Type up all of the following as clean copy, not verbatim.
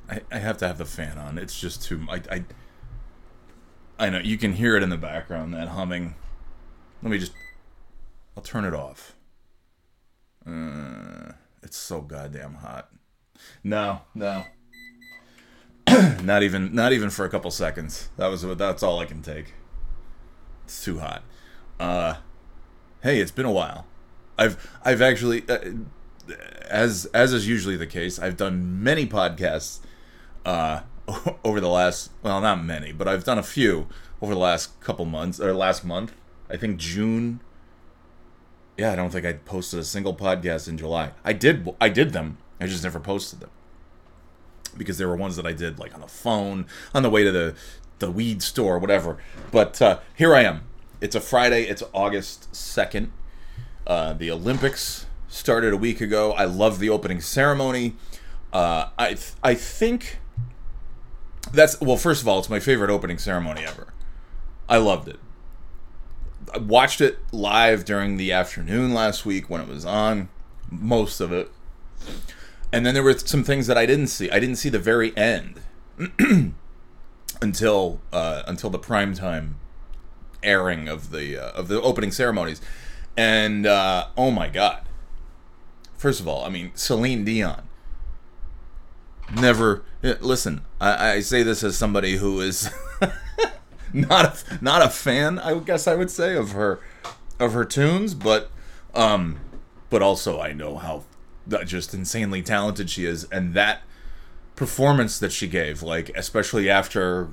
I have to have the fan on. It's just too. I know you can hear it in the background, that humming. Let me just. I'll turn it off. It's so goddamn hot. No. Not even for a couple seconds. That's all I can take. It's too hot. Hey, it's been a while. I've actually, as is usually the case, I've done many podcasts over the last, well, not many, but I've done a few over the last couple months, or last month. I think June. Yeah, I don't think I posted a single podcast in July. I did them. I just never posted them. Because there were ones that I did like on the phone, on the way to the weed store, whatever. But here I am. It's a Friday. It's August 2nd. The Olympics started a week ago. I love the opening ceremony. I think that's, well, first of all, it's my favorite opening ceremony ever. I loved it. I watched it live during the afternoon last week when it was on, most of it. And then there were some things that I didn't see. I didn't see the very end until the primetime airing of the opening ceremonies. And oh my God! First of all, I mean, Celine Dion. Never listen. I say this as somebody who is not a fan, I guess I would say, of her tunes, but also I know how just insanely talented she is, and that performance that she gave, like especially after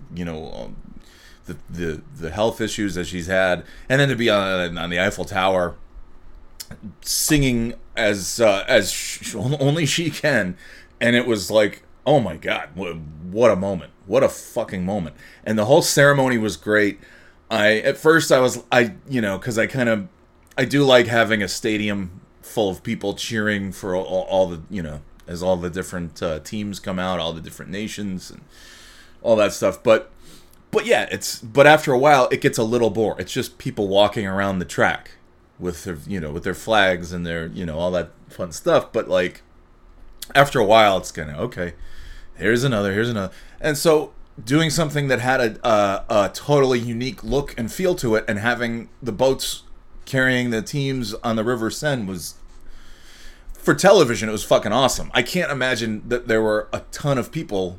the health issues that she's had, and then to be on the Eiffel Tower singing as only she can, and it was like, oh my God, what a moment, what a fucking moment. And the whole ceremony was great. At first I was because I do like having a stadium full of people cheering for all the as all the different teams come out, all the different nations and all that stuff. But yeah, but after a while it gets a little boring. It's just people walking around the track with their flags and their all that fun stuff. But like after a while, it's kind of okay. Here's another, and so doing something that had a totally unique look and feel to it, and having the boats carrying the teams on the River Seine was, for television, it was fucking awesome. I can't imagine that there were a ton of people.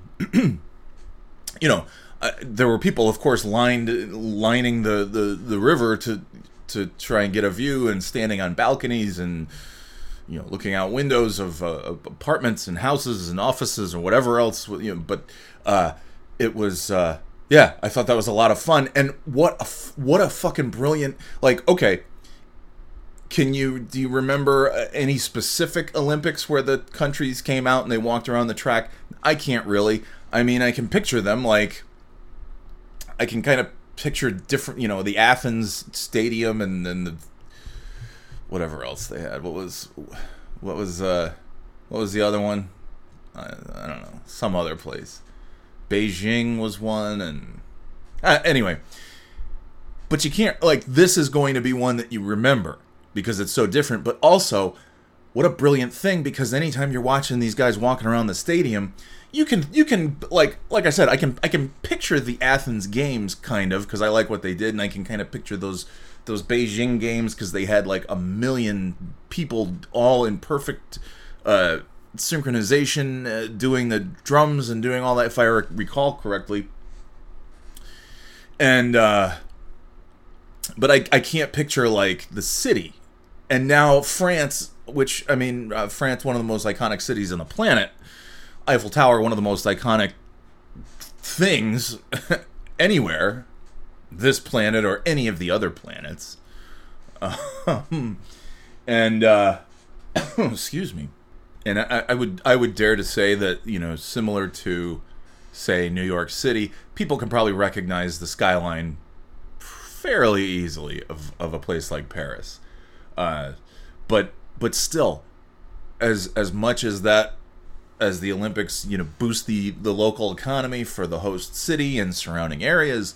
There were people, of course, lining the river to try and get a view, and standing on balconies and looking out windows of apartments and houses and offices or whatever else. But it was I thought that was a lot of fun. And what a fucking brilliant, like, okay. Do you remember any specific Olympics where the countries came out and they walked around the track? I can't really. I mean, I can picture them, like, I can kind of picture different, the Athens Stadium, and then the whatever else they had. What was the other one? I don't know. Some other place. Beijing was one, and anyway. But you can't, like, this is going to be one that you remember because it's so different. But also, what a brilliant thing, because anytime you're watching these guys walking around the stadium, you can like I said, I can picture the Athens games kind of, because I like what they did, and I can kind of picture those Beijing games because they had like 1 million people all in perfect synchronization, doing the drums and doing all that, if I recall correctly. And but I can't picture like the city. And now France, which, I mean, France, one of the most iconic cities on the planet. Eiffel Tower, one of the most iconic things anywhere, this planet or any of the other planets. And excuse me. And I would dare to say that, similar to, say, New York City, people can probably recognize the skyline fairly easily of a place like Paris. But still, as much as that, as the Olympics, boost the local economy for the host city and surrounding areas,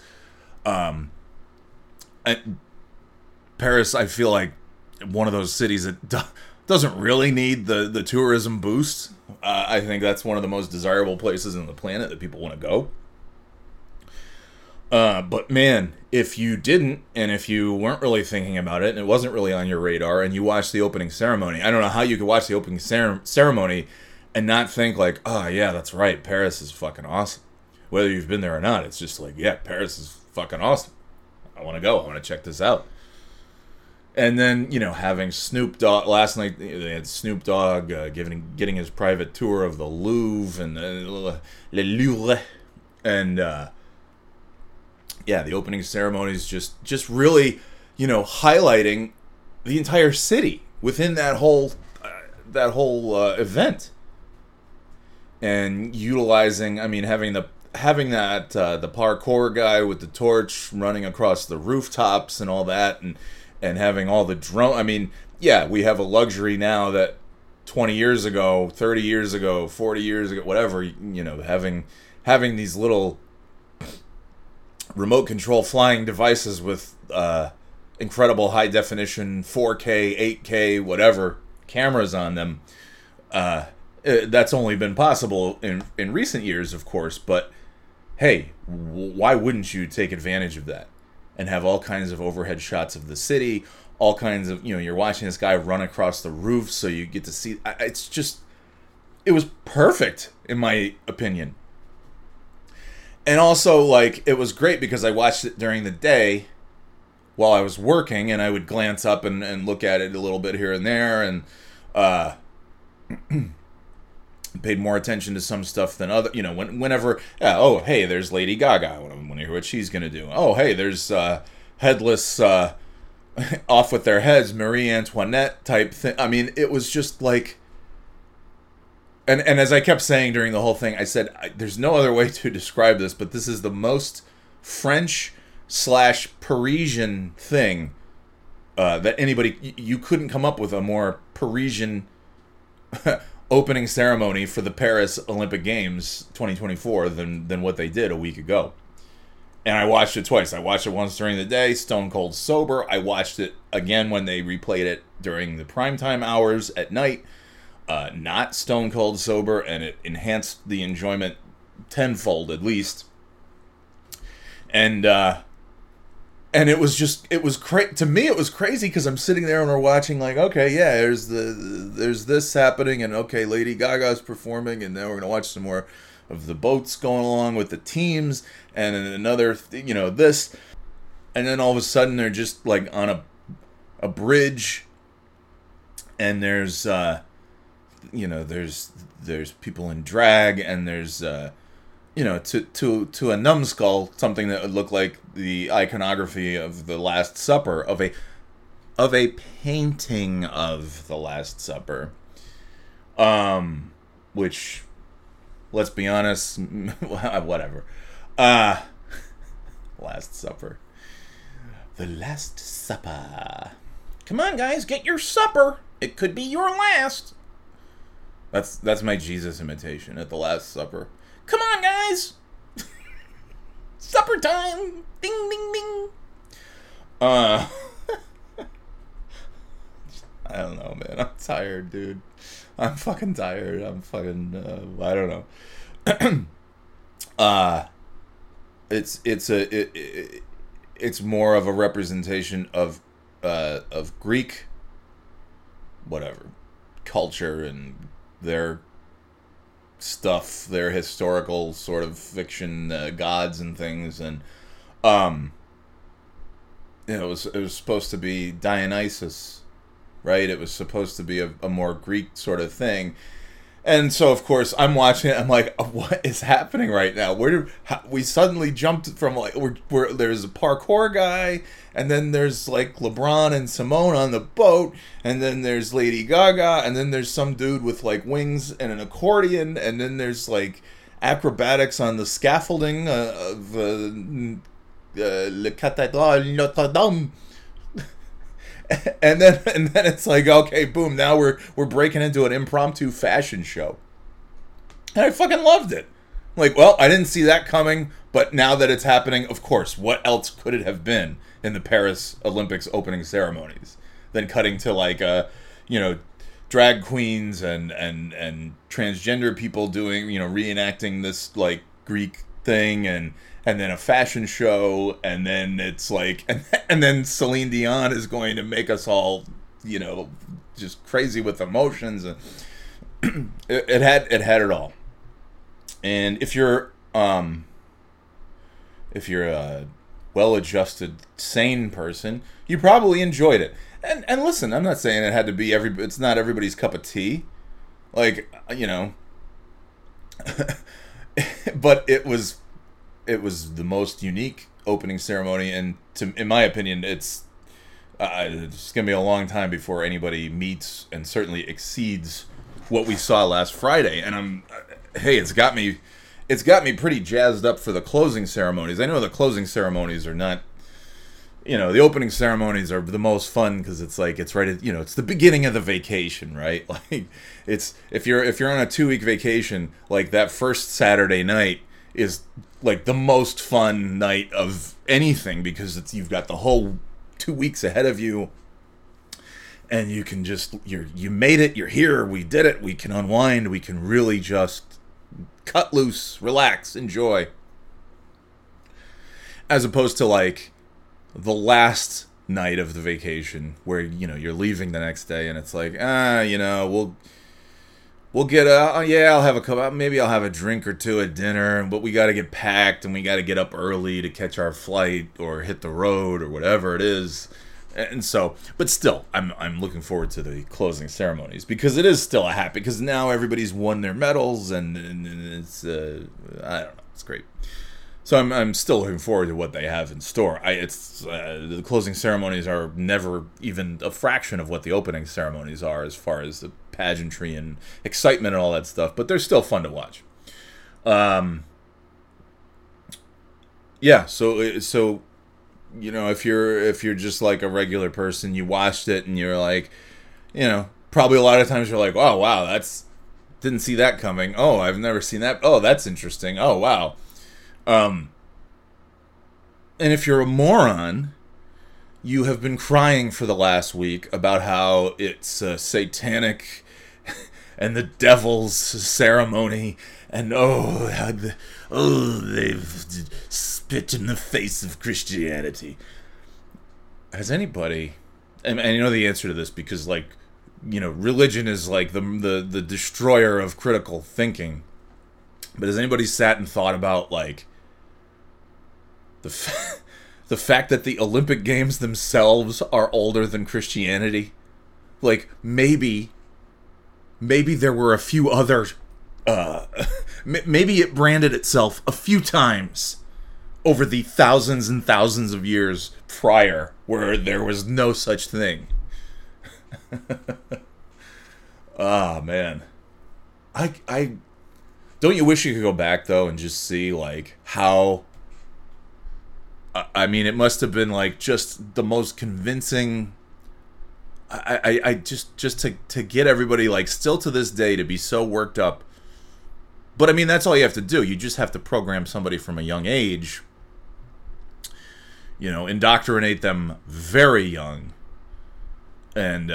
Paris, I feel like one of those cities that doesn't really need the tourism boost. I think that's one of the most desirable places on the planet that people want to go. But man, if you didn't, and if you weren't really thinking about it, and it wasn't really on your radar, and you watched the opening ceremony, I don't know how you could watch the opening ceremony and not think like, oh yeah, that's right, Paris is fucking awesome. Whether you've been there or not, it's just like, yeah, Paris is fucking awesome. I want to go. I want to check this out. And then, having Snoop Dogg, last night they had Snoop Dogg getting his private tour of the Louvre and Le Louvre. And, yeah, the opening ceremony is just really, highlighting the entire city within that whole event. And utilizing, having that the parkour guy with the torch running across the rooftops and all that, and having all the drone. Yeah, we have a luxury now that 20 years ago, 30 years ago, 40 years ago, whatever, having these little remote control flying devices with incredible high definition 4K, 8K, whatever cameras on them. That's only been possible in recent years, of course, but hey, why wouldn't you take advantage of that and have all kinds of overhead shots of the city, all kinds of, you're watching this guy run across the roof, so you get to see, it was perfect, in my opinion. And also, it was great because I watched it during the day while I was working, and I would glance up and look at it a little bit here and there, and paid more attention to some stuff than other, whenever, oh, hey, there's Lady Gaga. I want to hear what she's going to do. Oh, hey, there's headless, off with their heads, Marie Antoinette type thing. It was just like, and as I kept saying during the whole thing, I said, there's no other way to describe this, but this is the most French/Parisian thing that anybody, you couldn't come up with a more Parisian opening ceremony for the Paris Olympic Games 2024 than what they did a week ago. And I watched it twice. I watched it once during the day, stone cold sober. I watched it again when they replayed it during the primetime hours at night, not stone cold sober, and it enhanced the enjoyment tenfold at least. And it was to me it was crazy because I'm sitting there and we're watching like, okay, yeah, there's this happening, and okay, Lady Gaga's performing, and then we're gonna watch some more of the boats going along with the teams, and then another this, and then all of a sudden they're just like on a bridge, and there's there's people in drag, and there's to a numbskull, something that would look like the iconography of the Last Supper, of a painting of the Last Supper, which, let's be honest, whatever. Last Supper, the Last Supper. Come on, guys, get your supper. It could be your last. That's my Jesus imitation at the Last Supper. Come on, guys! Supper time! Ding, ding, ding! I don't know, man. I'm tired, dude. I'm fucking tired. I'm fucking, I don't know. It's more of a representation of Greek, whatever, culture and their stuff, their historical sort of fiction, gods and things, and it was supposed to be Dionysus, right? It was supposed to be a more Greek sort of thing, and so of course I'm watching it. I'm like, what is happening right now? We suddenly jumped from like where there's a parkour guy, and then there's like LeBron and Simone on the boat, and then there's Lady Gaga, and then there's some dude with like wings and an accordion, and then there's like acrobatics on the scaffolding of Le Cathédrale Notre Dame. And then it's like, okay, boom, now we're breaking into an impromptu fashion show. And I fucking loved it. Like, well, I didn't see that coming, but now that it's happening, of course, what else could it have been in the Paris Olympics opening ceremonies than cutting to like drag queens and transgender people doing, reenacting this like Greek thing, and then a fashion show, and then it's like and then Celine Dion is going to make us all, just crazy with emotions, and it had it all. And if you're a well-adjusted, sane person, you probably enjoyed it. And listen, I'm not saying it had to be it's not everybody's cup of tea, like, but it was the most unique opening ceremony, and in my opinion, it's gonna be a long time before anybody meets and certainly exceeds what we saw last Friday. And it's got me pretty jazzed up for the closing ceremonies. I know the closing ceremonies are not, the opening ceremonies are the most fun because it's like it's right at, it's the beginning of the vacation, right? Like, it's if you're on a 2-week vacation, like that first Saturday night is like the most fun night of anything, because you've got the whole 2 weeks ahead of you, and you can just you made it, you're here, we did it, we can unwind, we can really just cut loose, relax, enjoy, as opposed to like the last night of the vacation where you're leaving the next day, and it's like we'll get I'll have a cup, maybe I'll have a drink or two at dinner, but we got to get packed and we got to get up early to catch our flight or hit the road or whatever it is. And so, but still, I'm looking forward to the closing ceremonies, because it is still a happy, because now everybody's won their medals, and it's I don't know, it's great. So I'm still looking forward to what they have in store. The closing ceremonies are never even a fraction of what the opening ceremonies are, as far as the pageantry and excitement and all that stuff, but they're still fun to watch. So if you're just like a regular person, you watched it and you're like, probably a lot of times you're like, oh wow, didn't see that coming. Oh, I've never seen that. Oh, that's interesting. Oh wow. And if you're a moron, you have been crying for the last week about how it's satanic and the devil's ceremony, and they've spit in the face of Christianity. Has anybody, and I know the answer to this, because religion is like the destroyer of critical thinking, but has anybody sat and thought about like the fact that the Olympic Games themselves are older than Christianity? Like, maybe there were a few other maybe it branded itself a few times over the thousands and thousands of years prior where there was no such thing. Ah, man. I don't you wish you could go back though and just see like how, I mean, it must have been like just the most convincing. I just to get everybody, like, still to this day, to be so worked up. But I mean, that's all you have to do. You just have to program somebody from a young age, indoctrinate them very young, and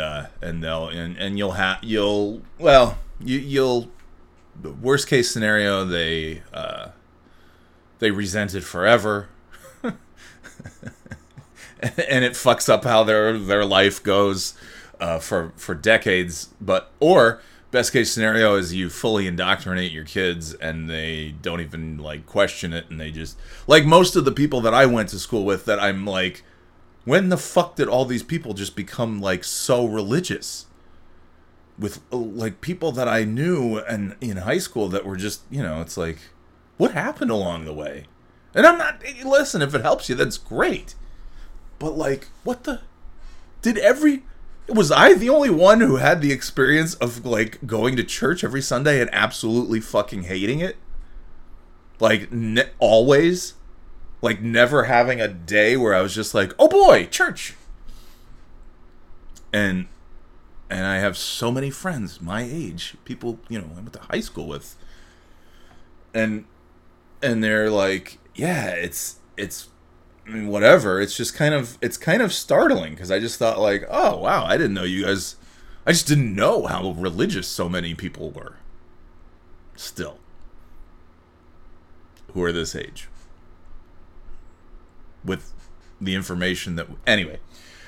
you'll worst case scenario, they resent it forever. And it fucks up how their life goes for decades. Or best case scenario is you fully indoctrinate your kids and they don't even like question it, and they just, like most of the people that I went to school with, that I'm like, when the fuck did all these people just become like so religious? With like people that I knew and in high school that were just, it's like, what happened along the way? And I'm not, listen, if it helps you, that's great. But like, was I the only one who had the experience of like going to church every Sunday and absolutely fucking hating it? Like, always? Like, never having a day where I was just like, oh boy, church. And I have so many friends my age, people, I went to high school with. And they're like, yeah, it's I mean, whatever. It's just kind of startling, because I just thought like, oh wow, I didn't know you guys I just didn't know how religious so many people were. Still. Who are this age. With the information that... Anyway.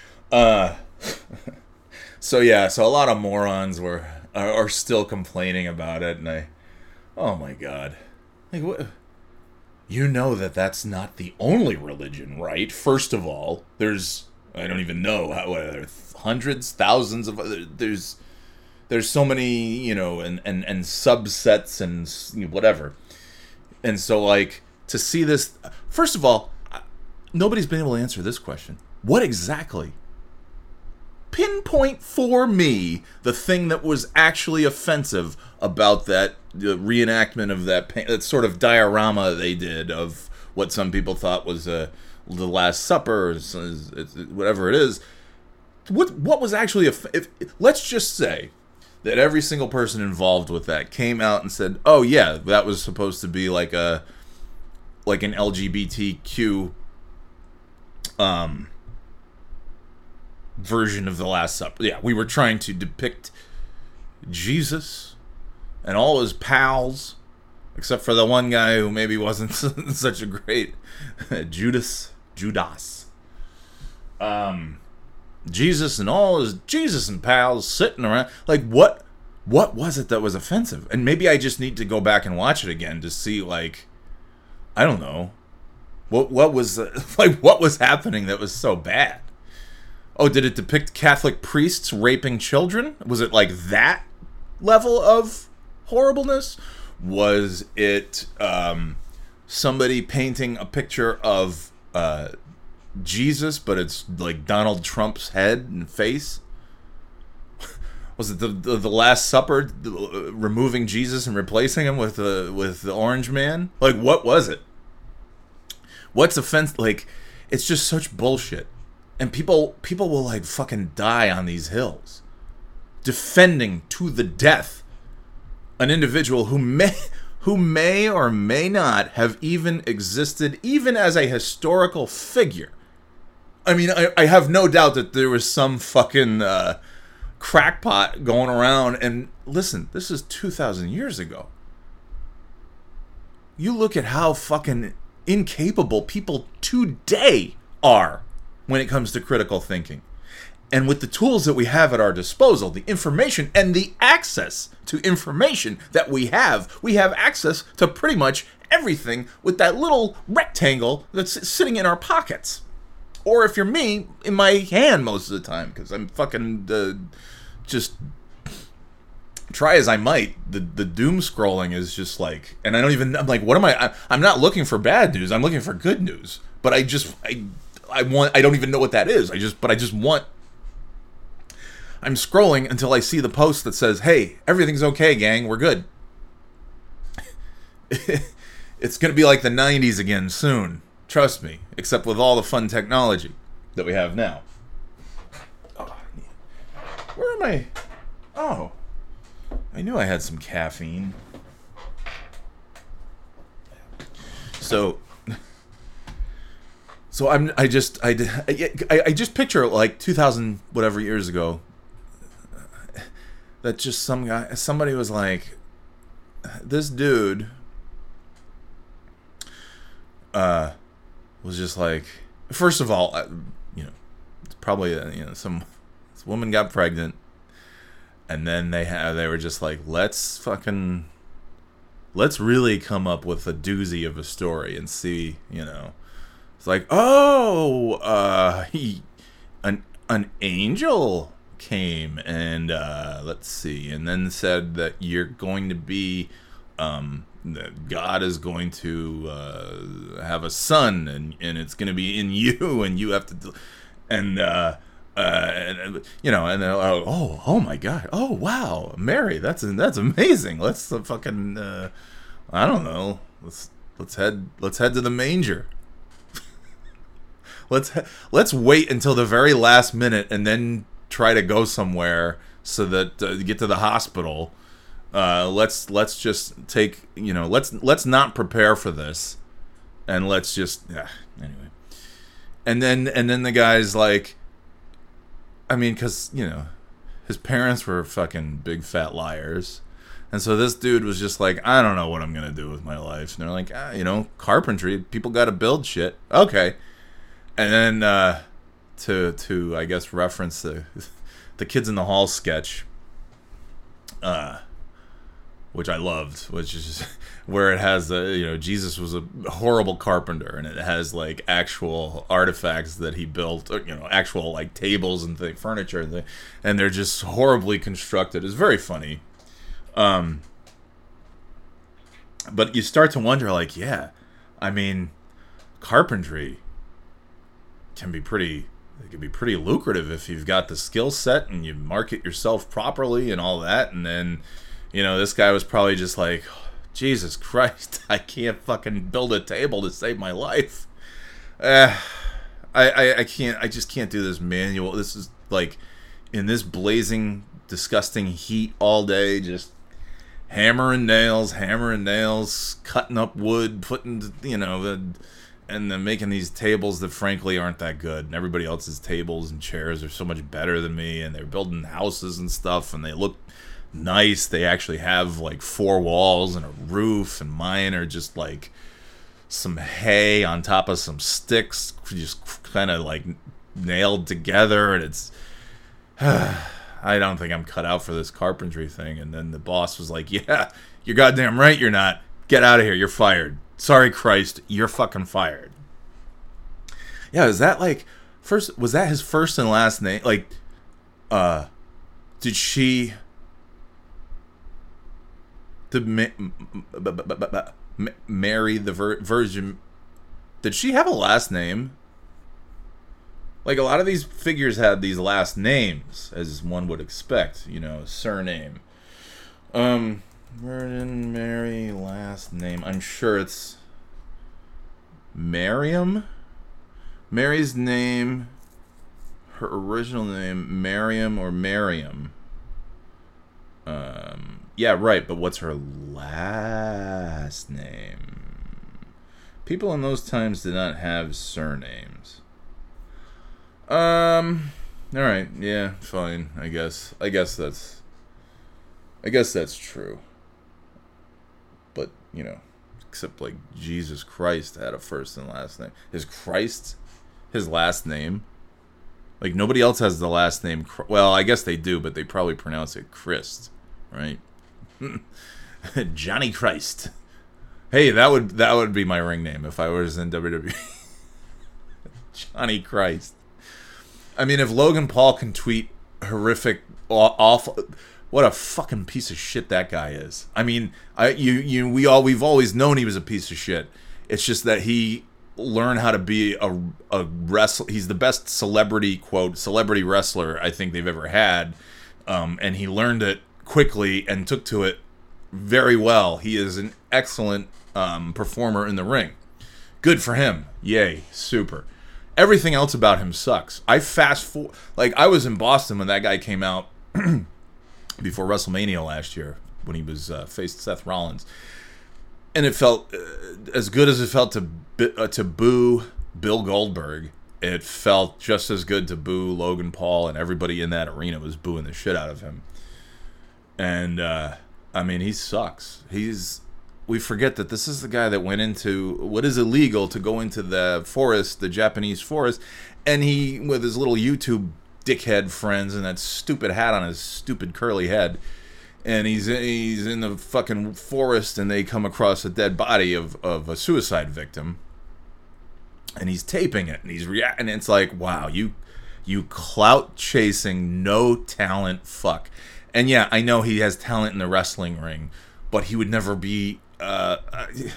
So yeah, so a lot of morons are still complaining about it, and oh my god. Like, what? You know that's not the only religion, right? First of all, there's... I don't even know how hundreds, thousands of there's so many, and subsets and whatever. And so, like, to see this, first of all, nobody's been able to answer this question. What exactly? Pinpoint for me the thing that was actually offensive about that reenactment of that sort of diorama they did of what some people thought was the Last Supper, whatever it is. What was actually let's just say that every single person involved with that came out and said, "Oh yeah, that was supposed to be like an LGBTQ version of the Last Supper. Yeah, we were trying to depict Jesus and all his pals, except for the one guy who maybe wasn't such a great Judas. Jesus and pals sitting around. Like, what was it that was offensive? And maybe I just need to go back and watch it again to see, like, I don't know, what was what was happening that was so bad. Oh, did it depict Catholic priests raping children? Was it like that level of horribleness? Was it somebody painting a picture of Jesus, but it's like Donald Trump's head and face? Was it the Last Supper, removing Jesus and replacing him with the Orange Man? Like, what was it? What's offensive? Like, it's just such bullshit. And people will, like, fucking die on these hills defending to the death an individual who may or may not have even existed, even as a historical figure. I mean, I have no doubt that there was some fucking crackpot going around. And listen, this is 2,000 years ago. You look at how fucking incapable people today are when it comes to critical thinking. And with the tools that we have at our disposal, the information and the access to information that we have access to pretty much everything with that little rectangle that's sitting in our pockets. Or if you're me, in my hand most of the time, because I'm fucking just try as I might, the doom scrolling is just like, and I'm like, what am I'm not looking for bad news, I'm looking for good news. But I don't even know what that is. I'm scrolling until I see the post that says, "Hey, everything's okay, gang. We're good." It's going to be like the 90s again soon. Trust me. Except with all the fun technology that we have now. Where am I? Oh. I knew I had some caffeine. So I just picture like 2,000 whatever years ago that just somebody was like, this dude was just like, first of all, it's probably this woman got pregnant, and then they were just like, let's really come up with a doozy of a story and see, It's like, an angel came and let's see, and then said that you're going to be, that God is going to have a son, and it's going to be in you, and you have to, and they're like, oh my God, oh wow, Mary, that's amazing. Let's fucking I don't know, let's head to the manger. Let's wait until the very last minute and then try to go somewhere so that get to the hospital. Let's just take, let's not prepare for this, and let's just anyway. And then the guy's like, I mean, because His parents were fucking big fat liars. And so this dude was just like, I don't know what I'm going to do with my life. And they're like, carpentry, people got to build shit. Okay. And then to I guess reference the Kids in the Hall sketch, which I loved, which is just where it has Jesus was a horrible carpenter, and it has like actual artifacts that he built, actual like tables and furniture, and they're just horribly constructed. It's very funny. But you start to wonder, like, yeah, I mean, carpentry can be pretty lucrative if you've got the skill set and you market yourself properly and all that. And then, this guy was probably just like, Jesus Christ, I can't fucking build a table to save my life. I just can't do this manual. This is like in this blazing, disgusting heat all day, just hammering nails, cutting up wood, putting, and then making these tables that frankly aren't that good. And everybody else's tables and chairs are so much better than me, and they're building houses and stuff, and they look nice. They actually have like 4 walls and a roof, and mine are just like some hay on top of some sticks, just kind of like nailed together, and it's I don't think I'm cut out for this carpentry thing. And then the boss was like, yeah, you're goddamn right you're not. Get out of here. You're fired. Sorry, Christ. You're fucking fired. Yeah, is that like... Was that his first and last name? Like, did she... Mary the Virgin... Did she have a last name? Like, a lot of these figures had these last names, as one would expect, surname. Virgin Mary last name. I'm sure it's Miriam. Mary's name, her original name, Miriam or Miriam. Yeah, right, but what's her last name? People in those times did not have surnames. Alright, yeah, fine, I guess that's true. But, except like Jesus Christ had a first and last name. His last name? Like, nobody else has the last name, well, I guess they do, but they probably pronounce it Christ, right? Johnny Christ. Hey, that would be my ring name if I was in WWE. Johnny Christ. I mean, if Logan Paul can tweet horrific, awful, what a fucking piece of shit that guy is. I mean, we've always known he was a piece of shit. It's just that he learned how to be a wrestler. He's the best celebrity wrestler I think they've ever had, and he learned it quickly and took to it very well. He is an excellent performer in the ring. Good for him. Yay, super. Everything else about him sucks. I was in Boston when that guy came out before WrestleMania last year when he was faced Seth Rollins, and it felt as good as it felt to boo Bill Goldberg. It felt just as good to boo Logan Paul, and everybody in that arena was booing the shit out of him. And I mean, he sucks. We forget that this is the guy that went into what is illegal to go into the forest, the Japanese forest, and he, with his little YouTube dickhead friends and that stupid hat on his stupid curly head, and he's in the fucking forest, and they come across a dead body of a suicide victim, and he's taping it, and he's reacting, and it's like, wow, you clout chasing, no talent fuck. And yeah, I know he has talent in the wrestling ring, but he would never be. I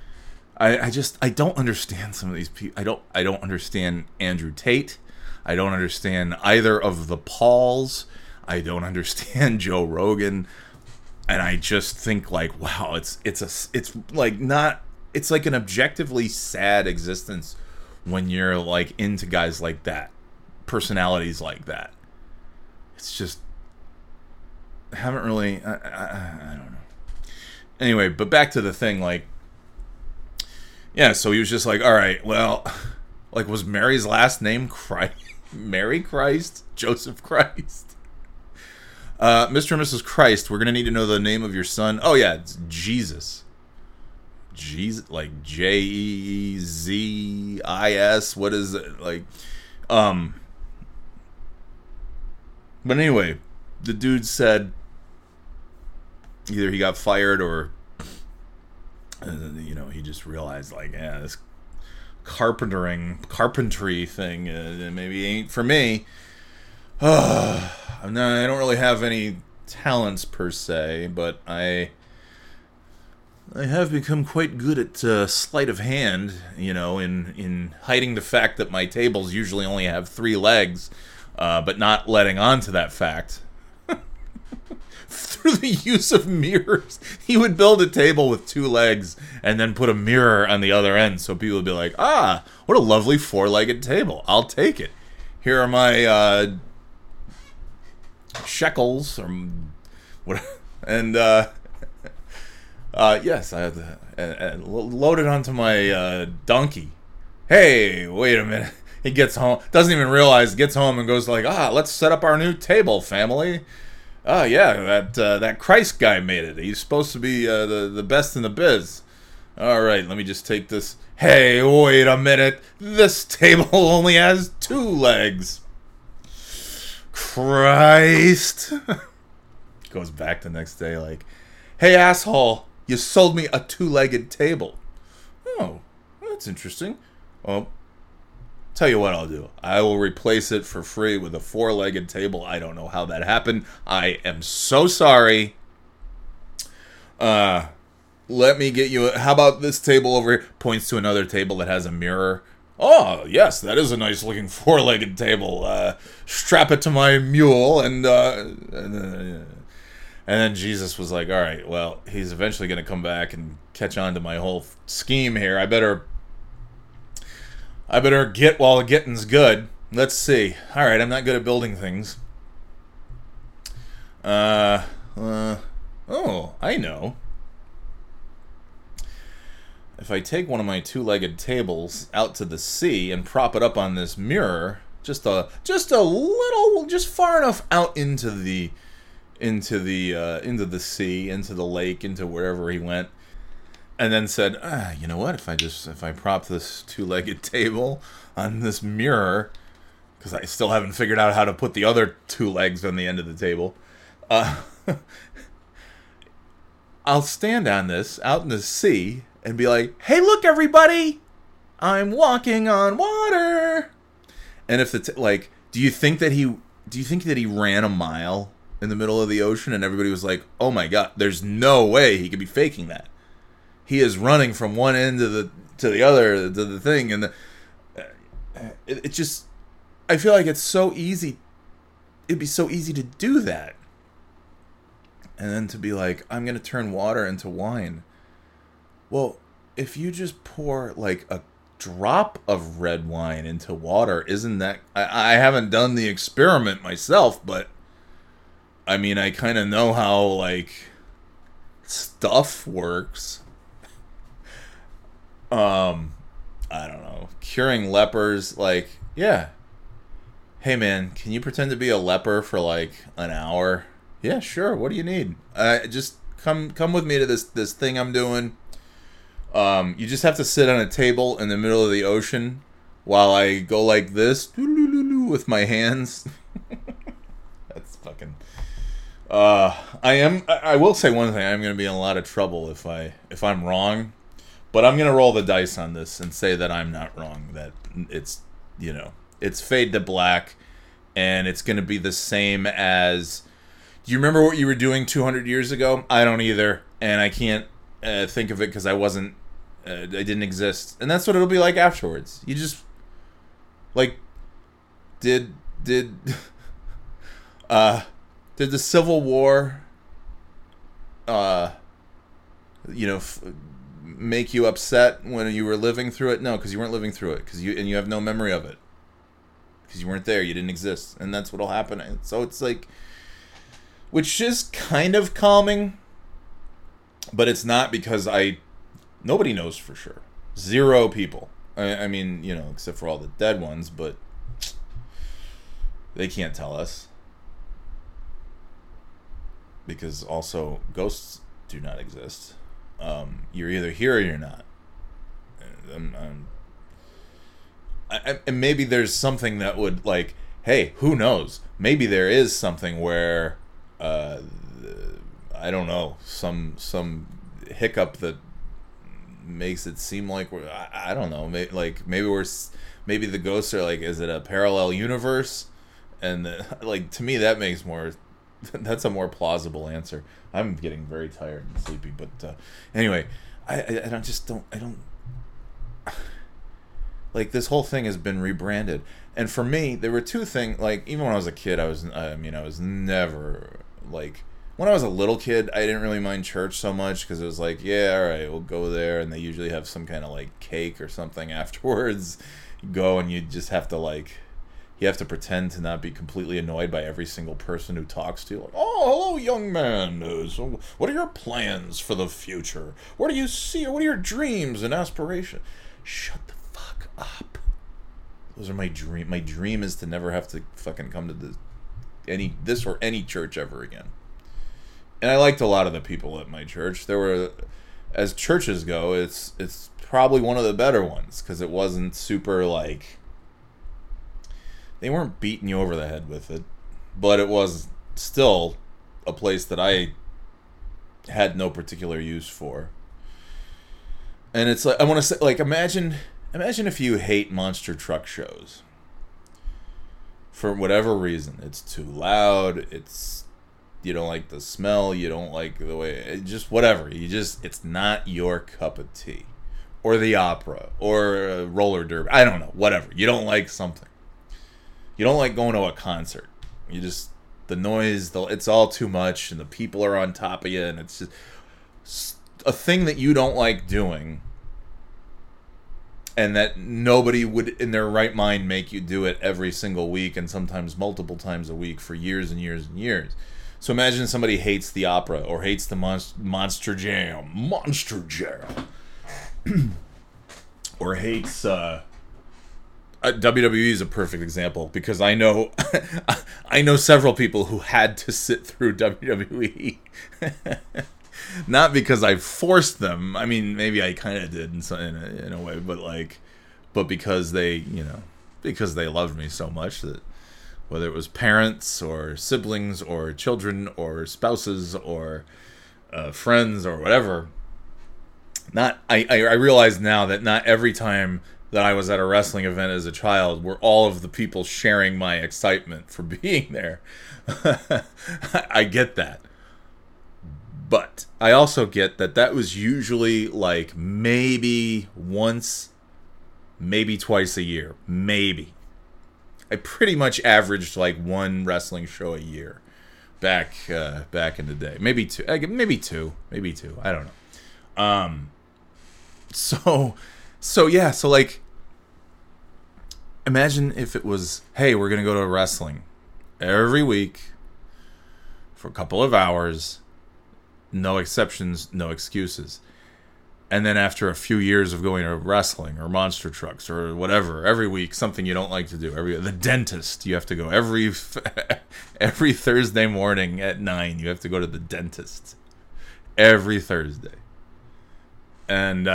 don't understand some of these people. I don't understand Andrew Tate. I don't understand either of the Pauls. I don't understand Joe Rogan, and I just think like, wow, it's like an objectively sad existence when you're like into guys like that, personalities like that. It's just I haven't really. I don't know. Anyway, but back to the thing, like, yeah, so he was just like, all right, well, like, was Mary's last name Christ? Mary Christ? Joseph Christ? Mr. and Mrs. Christ, we're gonna need to know the name of your son. Oh yeah, it's Jesus. Jesus, like Jezis. What is it like? Um. But anyway, the dude said either he got fired or he just realized like, yeah, this carpentry thing maybe ain't for me. I don't really have any talents per se, but I have become quite good at sleight of hand, in hiding the fact that my tables usually only have 3 legs, but not letting on to that fact. Through the use of mirrors, he would build a table with 2 legs and then put a mirror on the other end, so people would be like, what a lovely 4-legged table. I'll take it. Here are my shekels, or what, and yes, I had to load it onto my donkey. Hey, wait a minute. He gets home, doesn't even realize, gets home and goes like, let's set up our new table, family. Oh yeah, that Christ guy made it. He's supposed to be the best in the biz. All right, let me just take this. Hey, wait a minute. This table only has 2 legs. Christ. Goes back the next day like, hey asshole, you sold me a 2-legged table. Oh, that's interesting. Well, tell you what I'll do. I will replace it for free with a 4-legged table. I don't know how that happened. I am so sorry. Let me get you how about this table over here? Points to another table that has a mirror. Oh, yes, that is a nice looking 4-legged table. Strap it to my mule and then Jesus was like, all right, well, he's eventually going to come back and catch on to my whole scheme here. I better get while the getting's good. Let's see. All right, I'm not good at building things. Oh, I know. If I take one of my 2-legged tables out to the sea and prop it up on this mirror, just a little, just far enough out into the sea, into the lake, into wherever he went, and then said, you know what? If I prop this 2-legged table on this mirror, because I still haven't figured out how to put the other 2 legs on the end of the table, I'll stand on this out in the sea and be like, hey, look, everybody, I'm walking on water. And if do you think that he ran a mile in the middle of the ocean and everybody was like, oh my God, there's no way he could be faking that. He is running from one end to the other to the thing, and it just, I feel like it's so easy. It'd be so easy to do that, and then to be like, I'm gonna turn water into wine. Well, if you just pour like a drop of red wine into water, isn't that? I haven't done the experiment myself, but I mean, I kind of know how like stuff works. I don't know. Curing lepers, like, yeah. Hey man, can you pretend to be a leper for like an hour? Yeah, sure. What do you need? Just come with me to this thing I'm doing. You just have to sit on a table in the middle of the ocean while I go like this with my hands. That's fucking. I will say one thing. I'm going to be in a lot of trouble if I'm wrong. But I'm going to roll the dice on this and say that I'm not wrong. That it's fade to black, and it's going to be the same as... Do you remember what you were doing 200 years ago? I don't either, and I can't think of it because I didn't exist. And that's what it'll be like afterwards. You just... Like, did the Civil War... make you upset when you were living through it? No, because you weren't living through it, and you have no memory of it because you weren't there, you didn't exist, and that's what'll happen. And so it's like, which is kind of calming, but it's not, because nobody knows for sure. 0 people. I mean, except for all the dead ones, but they can't tell us. because also ghosts do not exist. You're either here or you're not. And maybe there's something that would, like, hey, who knows? Maybe there is something where, I don't know, some hiccup that makes it seem like I don't know, maybe the ghosts are like, is it a parallel universe? And like, to me, that makes more. That's a more plausible answer. I'm getting very tired and sleepy, but anyway, I don't like, this whole thing has been rebranded. And for me, there were two things, like, even when I was a kid, I was never, like, when I was a little kid, I didn't really mind church so much, because it was like, yeah, all right, we'll go there, and they usually have some kind of, like, cake or something afterwards. You go, and you just have to, like, you have to pretend to not be completely annoyed by every single person who talks to you. Like, oh, hello, young man. So what are your plans for the future? What do you see? What are your dreams and aspirations? Shut the fuck up. Those are my dream. My dream is to never have to fucking come to this or any church ever again. And I liked a lot of the people at my church. There were, as churches go, it's probably one of the better ones, because it wasn't super, like, they weren't beating you over the head with it, but it was still a place that I had no particular use for. And it's like, I want to say, like, imagine if you hate monster truck shows for whatever reason. It's too loud, you don't like the smell, you don't like the way, just whatever, it's not your cup of tea. Or the opera, or roller derby, I don't know, whatever. You don't like something. You don't like going to a concert. The noise, it's all too much, and the people are on top of you, and it's just a thing that you don't like doing, and that nobody would, in their right mind, make you do it every single week, and sometimes multiple times a week for years and years and years. So imagine somebody hates the opera, or hates the Monster Jam, or hates, WWE is a perfect example, because I know several people who had to sit through WWE. Not because I forced them. I mean, maybe I kind of did in a way, but because they loved me so much, that whether it was parents or siblings or children or spouses or friends or whatever. I realize now that not every time that I was at a wrestling event as a child were all of the people sharing my excitement for being there. I get that. But I also get that was usually like maybe once, maybe twice a year. Maybe. I pretty much averaged like one wrestling show a year back in the day. Maybe two. I don't know. So yeah, so like, imagine if it was, hey, we're going to go to wrestling every week for a couple of hours, no exceptions, no excuses. And then after a few years of going to wrestling or monster trucks or whatever, every week, something you don't like to do, the dentist, you have to go every Thursday morning at 9, you have to go to the dentist every Thursday. And,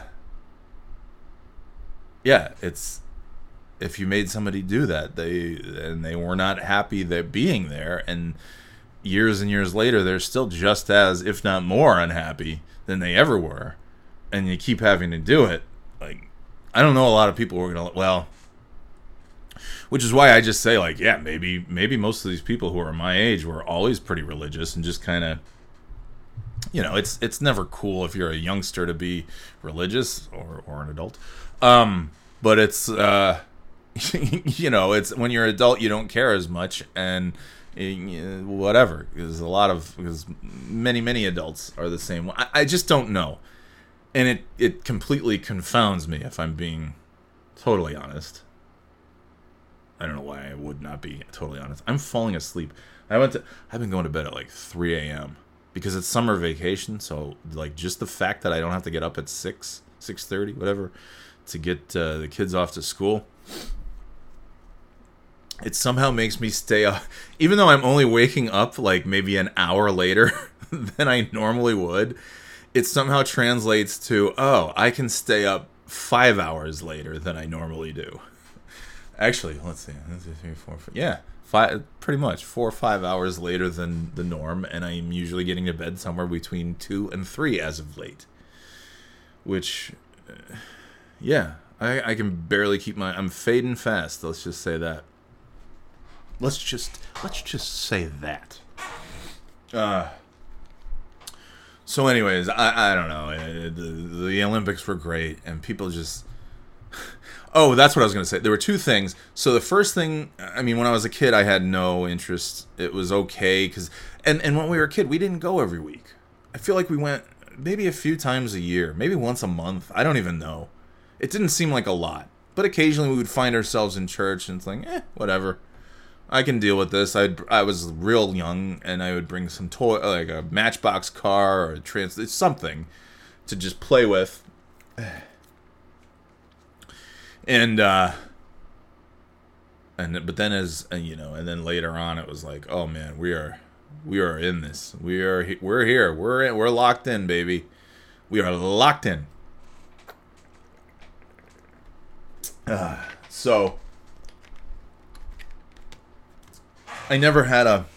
yeah, it's, if you made somebody do that, they were not happy that being there, and years and years later, they're still just as, if not more, unhappy than they ever were, and you keep having to do it. Like, I don't know a lot of people who are gonna, well, which is why I just say, like, yeah, maybe most of these people who are my age were always pretty religious and just kind of, it's never cool if you're a youngster to be religious or an adult. But it's, it's when you're an adult, you don't care as much, and whatever. Because many adults are the same. I just don't know. And it completely confounds me, if I'm being totally honest. I don't know why I would not be totally honest. I'm falling asleep. I've been going to bed at like 3 a.m. because it's summer vacation, so like just the fact that I don't have to get up at 6:30, whatever, to get the kids off to school. it somehow makes me stay up, even though I'm only waking up like maybe an hour later than I normally would. It somehow translates to, oh, I can stay up 5 hours later than I normally do. Actually, let's see. 1, 2, 3, 4, 5. Yeah, pretty much 4 or 5 hours later than the norm, and I'm usually getting to bed somewhere between 2 and 3 as of late. Which, yeah, I can barely keep I'm fading fast. Let's just say that. Let's just say that. So anyways, I don't know. The Olympics were great, and people just... Oh, that's what I was going to say. There were two things. So the first thing, I mean, when I was a kid, I had no interest. It was okay, because... And when we were a kid, we didn't go every week. I feel like we went maybe a few times a year, maybe once a month. I don't even know. It didn't seem like a lot. But occasionally we would find ourselves in church, and it's like, whatever. I can deal with this. I was real young, and I would bring some toy, like a Matchbox car or something to just play with. And but then and then later on, it was like, oh man, we are in this. We're here. We're locked in, baby. We are locked in. So. I never had a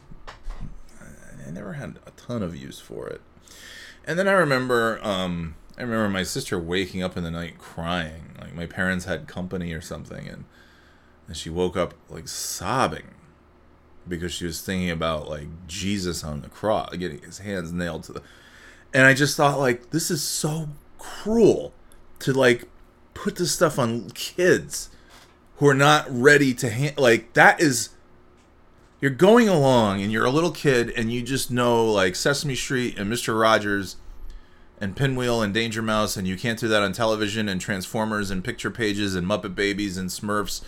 ton of use for it. And then I remember my sister waking up in the night crying. Like my parents had company or something, and she woke up like sobbing because she was thinking about like Jesus on the cross, getting his hands nailed to the... And I just thought, like, this is so cruel to like put this stuff on kids who are not ready to like, that is... You're going along, and you're a little kid, and you just know, like, Sesame Street and Mr. Rogers and Pinwheel and Danger Mouse, and you can't do that on television, and Transformers and Picture Pages and Muppet Babies and Smurfs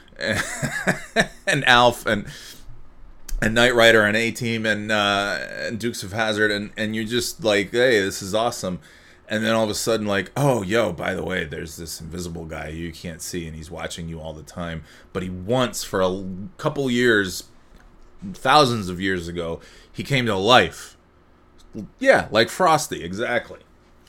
and Alf and Knight Rider and A-Team and Dukes of Hazzard, and you're just like, hey, this is awesome. And then all of a sudden, like, oh, yo, by the way, there's this invisible guy you can't see, and he's watching you all the time. But he once, for a couple years... thousands of years ago, he came to life. Yeah, like Frosty, exactly.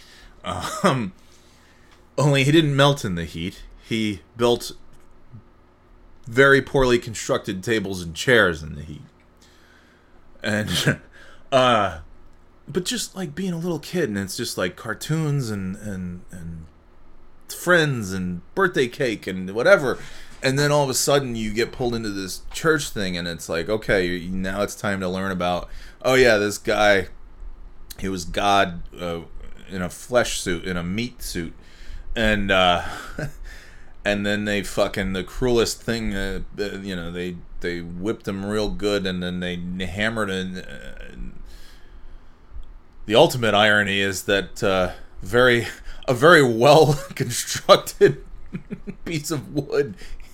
Only he didn't melt in the heat. He built very poorly constructed tables and chairs in the heat. And, but just like being a little kid, and it's just like cartoons and friends and birthday cake and whatever. And then all of a sudden you get pulled into this church thing, and it's like, okay, now it's time to learn about, oh yeah, this guy, he was God in a flesh suit, in a meat suit. And and then they fucking, the cruelest thing, they whipped him real good, and then they hammered him. The ultimate irony is that a very well constructed piece of wood.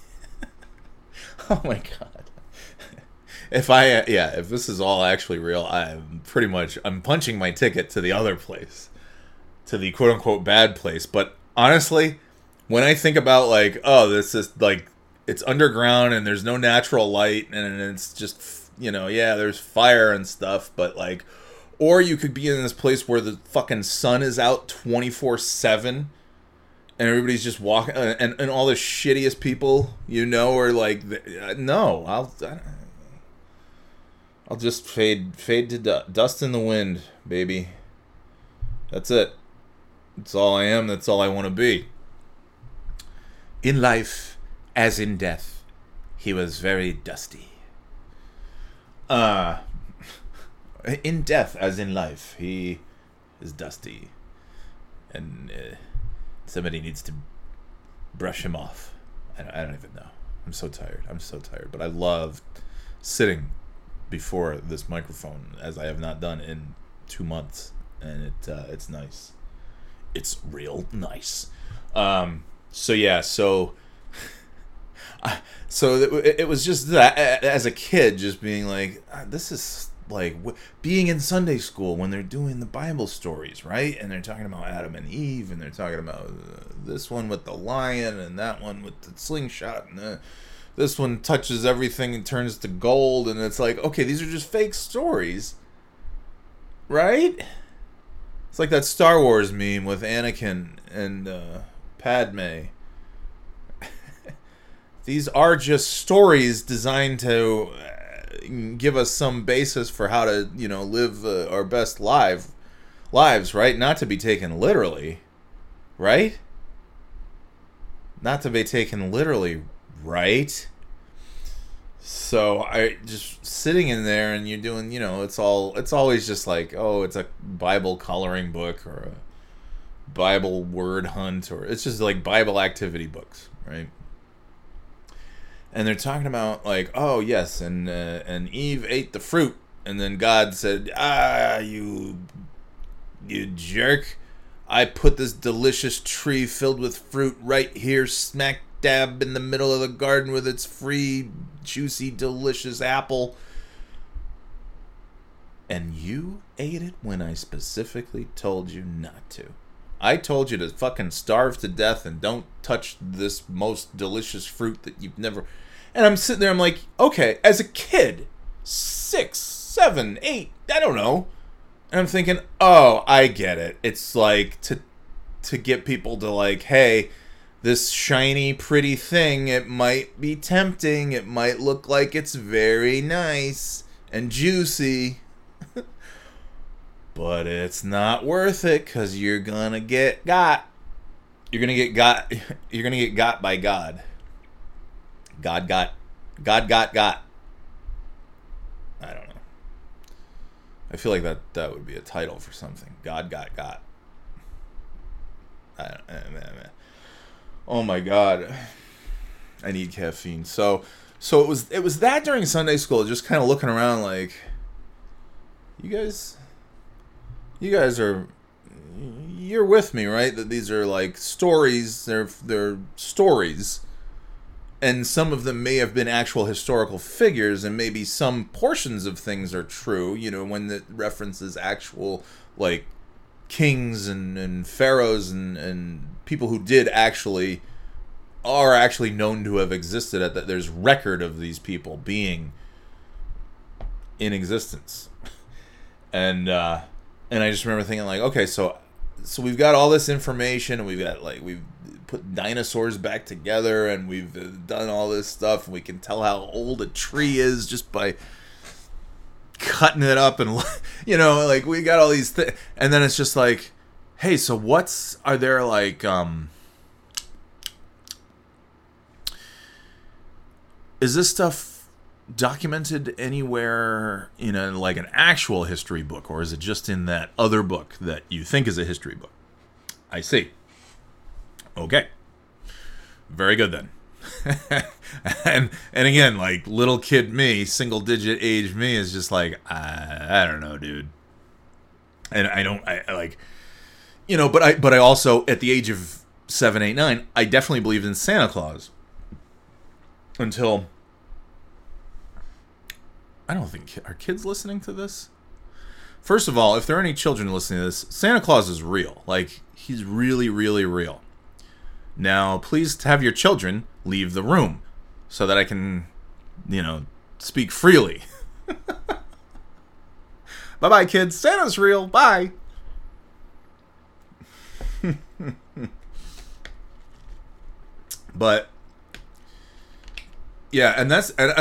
Oh my god! If this is all actually real, I'm punching my ticket to the other place, to the quote unquote bad place. But honestly, when I think about like, oh, this is like, it's underground and there's no natural light, and it's just, there's fire and stuff, but like, or you could be in this place where the fucking sun is out 24/7. And everybody's just walking, and all the shittiest people, are like, no, I'll just fade to dust in the wind, baby. That's it. That's all I am. That's all I want to be. In life, as in death, he was very dusty. In death, as in life, he is dusty, and somebody needs to brush him off. I don't even know. I'm so tired. But I love sitting before this microphone, as I have not done in 2 months, and it's nice. It's real nice. So it was just that, as a kid, just being like, this is like being in Sunday school when they're doing the Bible stories, right? And they're talking about Adam and Eve, and they're talking about this one with the lion and that one with the slingshot, and this one touches everything and turns to gold, and it's like, okay, these are just fake stories, right? It's like that Star Wars meme with Anakin and Padme. These are just stories designed to give us some basis for how to, live our best lives, right? Not to be taken literally, right? Not to be taken literally, right? So I just sitting in there, and you're doing, it's always just like, oh, it's a Bible coloring book or a Bible word hunt, or it's just like Bible activity books, right? And they're talking about like, oh yes, and Eve ate the fruit, and then God said, you jerk, I put this delicious tree filled with fruit right here, smack dab in the middle of the garden with its free, juicy, delicious apple. And you ate it when I specifically told you not to. I told you to fucking starve to death and don't touch this most delicious fruit that you've never... And I'm sitting there, I'm like, okay, as a kid, 6, 7, 8, I don't know. And I'm thinking, oh, I get it. It's like to get people to like, hey, this shiny, pretty thing, it might be tempting. It might look like it's very nice and juicy. But it's not worth it, because you're going to get got. You're going to get got. You're going to get got by God. God got. I don't know. I feel like that would be a title for something. God got. Oh my God. I need caffeine. So it was that during Sunday school, just kind of looking around like, you guys are, you're with me, right? That these are like stories. They're stories. And some of them may have been actual historical figures, and maybe some portions of things are true, when it references actual, like, kings and pharaohs and people who are actually known to have existed, that there's record of these people being in existence. And I just remember thinking, like, okay, so we've got all this information, and we've put dinosaurs back together, and we've done all this stuff, and we can tell how old a tree is just by cutting it up, and like, we got all these things. And then it's just like, hey, so are there like is this stuff documented anywhere in like an actual history book, or is it just in that other book that you think is a history book? I see. Okay. Very good then. and again, like, little kid me, single digit age me is just like, I don't know, dude. And but I also, at the age of 7, 8, 9, I definitely believed in Santa Claus. Until, I don't think, are kids listening to this? First of all, if there are any children listening to this, Santa Claus is real. Like, he's really, really real. Now, please have your children leave the room so that I can, speak freely. Bye-bye, kids. Santa's real. Bye. But, yeah, and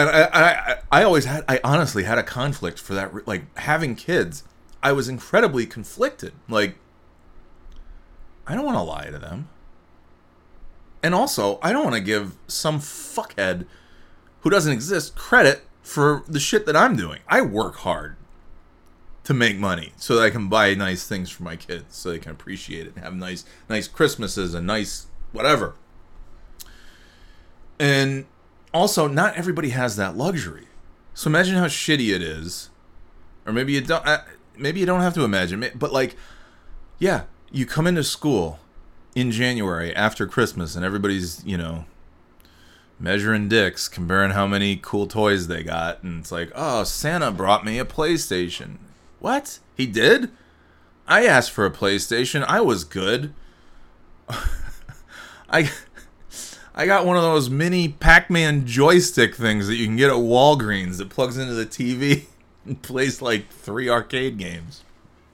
I honestly had a conflict for that. Like, having kids, I was incredibly conflicted. Like, I don't want to lie to them. And also, I don't want to give some fuckhead who doesn't exist credit for the shit that I'm doing. I work hard to make money so that I can buy nice things for my kids, so they can appreciate it and have nice Christmases and nice whatever. And also, not everybody has that luxury. So imagine how shitty it is. Or maybe you don't have to imagine, but like, yeah, you come into school in January after Christmas, and everybody's, measuring dicks, comparing how many cool toys they got, and it's like, oh, Santa brought me a PlayStation. What? He did? I asked for a PlayStation. I was good. I got one of those mini Pac-Man joystick things that you can get at Walgreens that plugs into the TV and plays like 3 arcade games.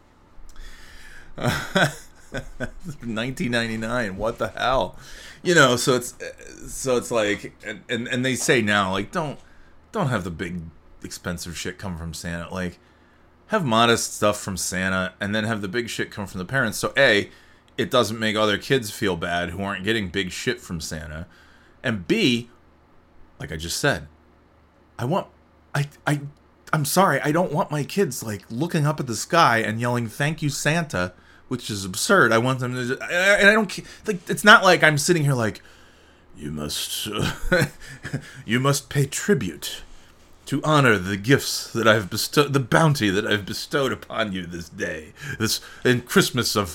1999. What the hell? You know, so it's like, and they say now, like, don't have the big expensive shit come from Santa. Like, have modest stuff from Santa, and then have the big shit come from the parents. So A, it doesn't make other kids feel bad who aren't getting big shit from Santa, and B, like I just said, I'm sorry, I don't want my kids like looking up at the sky and yelling "Thank you, Santa," which is absurd. I want them to, and I don't like. It's not like I'm sitting here like, you must pay tribute to honor the gifts that I've bestowed, the bounty that I've bestowed upon you this day, this in Christmas of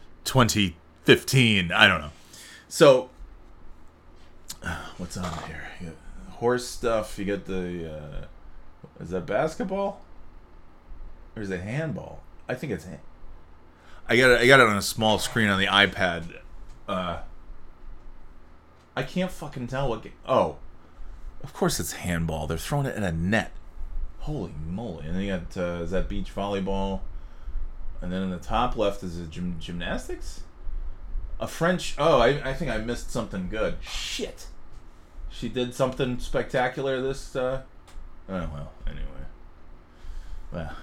2015. I don't know. So, what's on here? You got horse stuff. You got the. Is that basketball? Or is it handball? I think it's hand. I got it on a small screen on the iPad. I can't fucking tell what game. Oh, of course it's handball. They're throwing it in a net. Holy moly! And then you got is that beach volleyball? And then in the top left is it gymnastics? A French. Oh, I think I missed something good. Shit. She did something spectacular this. Oh well. Anyway. Well.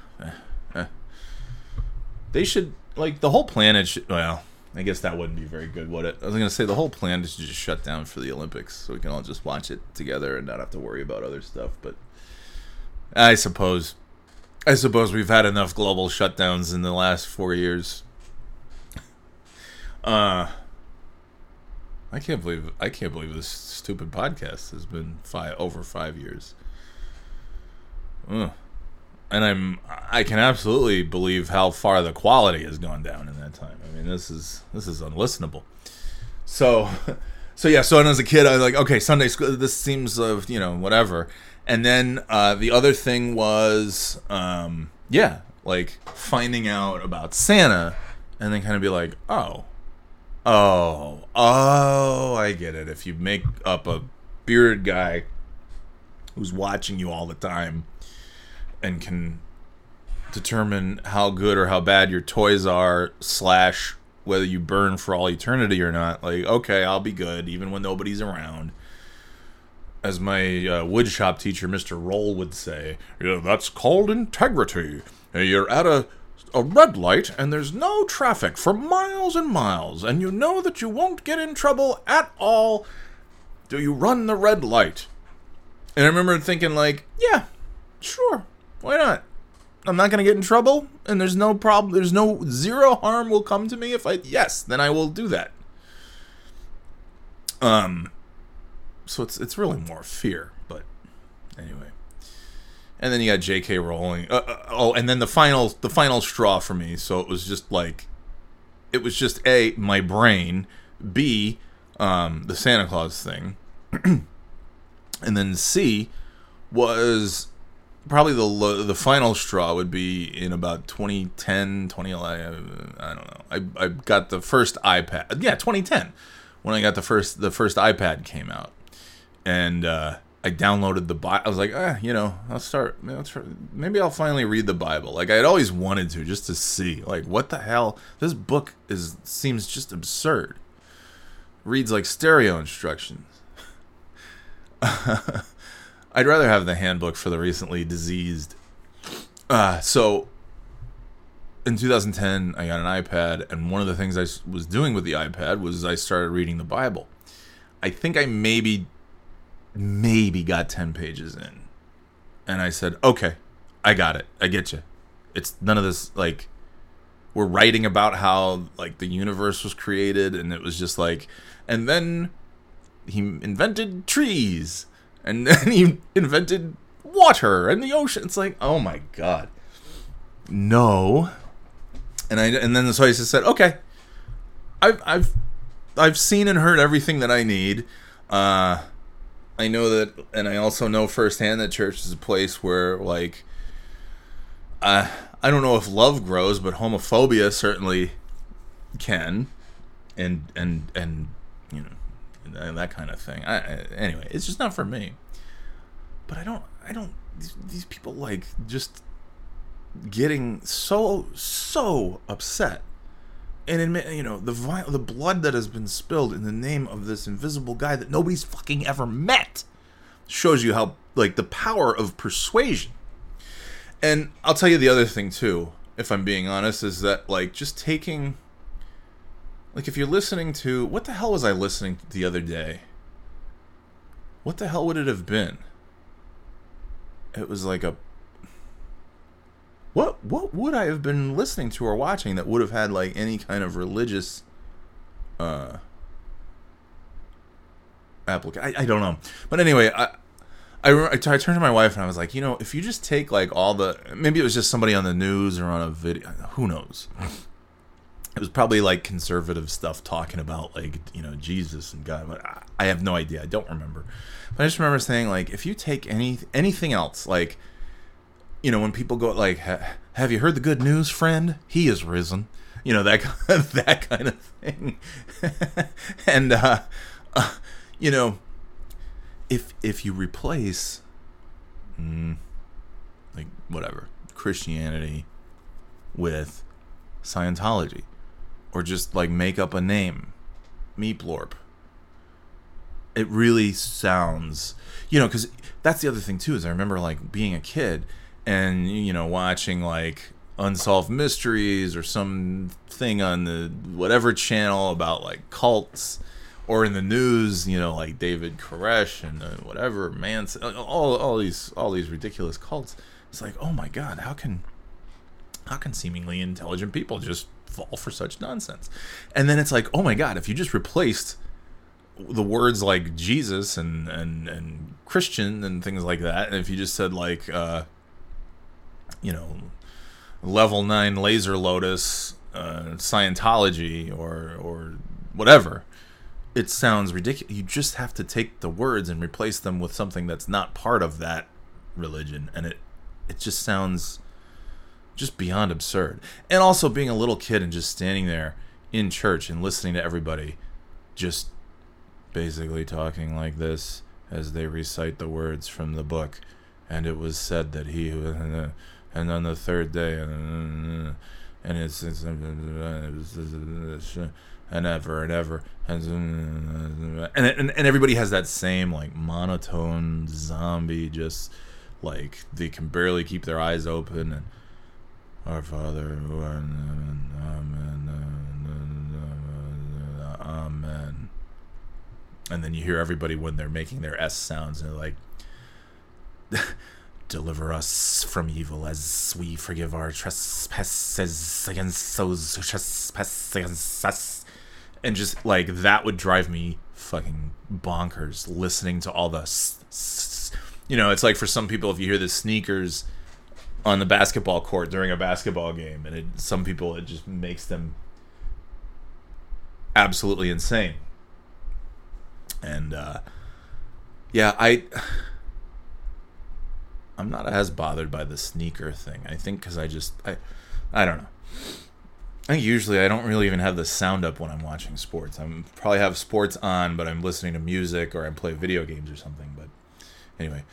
They should, like, the whole planet should, well, I guess that wouldn't be very good, would it? I was going to say the whole planet should just shut down for the Olympics so we can all just watch it together and not have to worry about other stuff, but I suppose we've had enough global shutdowns in the last 4 years. I can't believe this stupid podcast has been over 5 years. Ugh. And I can absolutely believe how far the quality has gone down in that time. I mean, this is unlistenable. So when I was a kid, I was like, okay, Sunday school, this seems whatever. And then the other thing was, like finding out about Santa, and then kind of be like, oh, I get it. If you make up a bearded guy who's watching you all the time and can determine how good or how bad your toys are, / whether you burn for all eternity or not, like, okay, I'll be good even when nobody's around. As my woodshop teacher, Mr. Roll, would say, yeah, that's called integrity. You're at a red light and there's no traffic for miles and miles, and you know that you won't get in trouble at all. Do you run the red light? And I remember thinking, like, yeah, sure. Why not? I'm not going to get in trouble, and there's no problem. There's zero harm will come to me if then I will do that. So it's really more fear, but anyway. And then you got J.K. Rowling. And then the final straw for me. So it was just like, it was just A, my brain, B, the Santa Claus thing, and then C was probably the final straw would be in about 2010, 2011. I don't know. I got the first iPad. Yeah, 2010 when I got the first iPad came out, and I downloaded the Bible. I was like, I'll start. Maybe I'll finally read the Bible. Like I had always wanted to, just to see, like, what the hell this book seems just absurd. Reads like stereo instructions. I'd rather have the handbook for the recently diseased. So, in 2010, I got an iPad, and one of the things I was doing with the iPad was I started reading the Bible. I think I maybe got 10 pages in. And I said, okay, I got it. I get you. It's none of this, like, we're writing about how, like, the universe was created, and it was just like, and then he invented trees. And then he invented water and the ocean. It's like, oh my god, no. And then so I just said, okay, I've seen and heard everything that I need. I know that, and I also know firsthand that church is a place where, like, I don't know if love grows, but homophobia certainly can, and and that kind of thing. Anyway, it's just not for me. But I don't. These people like just getting so upset and admit, the blood that has been spilled in the name of this invisible guy that nobody's fucking ever met shows you how, like, the power of persuasion. And I'll tell you the other thing too, if I'm being honest, is that, like, just taking, like, if you're listening to, what the hell was I listening to the other day? What the hell would it have been? It was like a, what would I have been listening to or watching that would have had, like, any kind of religious application? I don't know. But anyway, I turned to my wife and I was like, if you just take, like, all the, maybe it was just somebody on the news or on a video, who knows? It was probably, like, conservative stuff talking about, like, Jesus and God. But I have no idea. I don't remember. But I just remember saying, like, if you take anything else, like, when people go, like, have you heard the good news, friend? He is risen. That kind of thing. And, if you replace, like, whatever, Christianity with Scientology, or just, like, make up a name, Meeplorp, it really sounds, because that's the other thing too, is I remember, like, being a kid and, watching, like, Unsolved Mysteries or something on the whatever channel about, like, cults, or in the news, like David Koresh and whatever, Manson, all these ridiculous cults. It's like, oh my God, how can seemingly intelligent people just fall for such nonsense? And then it's like, oh my God, if you just replaced the words like Jesus and Christian and things like that, and if you just said, like, level 9 laser lotus, Scientology, or whatever, it sounds ridiculous. You just have to take the words and replace them with something that's not part of that religion, and it just sounds just beyond absurd. And also being a little kid and just standing there in church and listening to everybody just basically talking like this as they recite the words from the book. And it was said that he, and on the third day, and it's and ever and ever, and everybody has that same, like, monotone zombie, just like they can barely keep their eyes open, and our Father who art in heaven, amen, amen. And then you hear everybody when they're making their S sounds, and they're like, deliver us from evil as we forgive our trespasses against those who trespass against us. And just, like, that would drive me fucking bonkers, listening to all the it's like, for some people, if you hear the sneakers on the basketball court during a basketball game, and some people, it just makes them absolutely insane. And I'm not as bothered by the sneaker thing. I think because I don't know. I think usually I don't really even have the sound up when I'm watching sports. I'm probably have sports on, but I'm listening to music or I play video games or something. But anyway,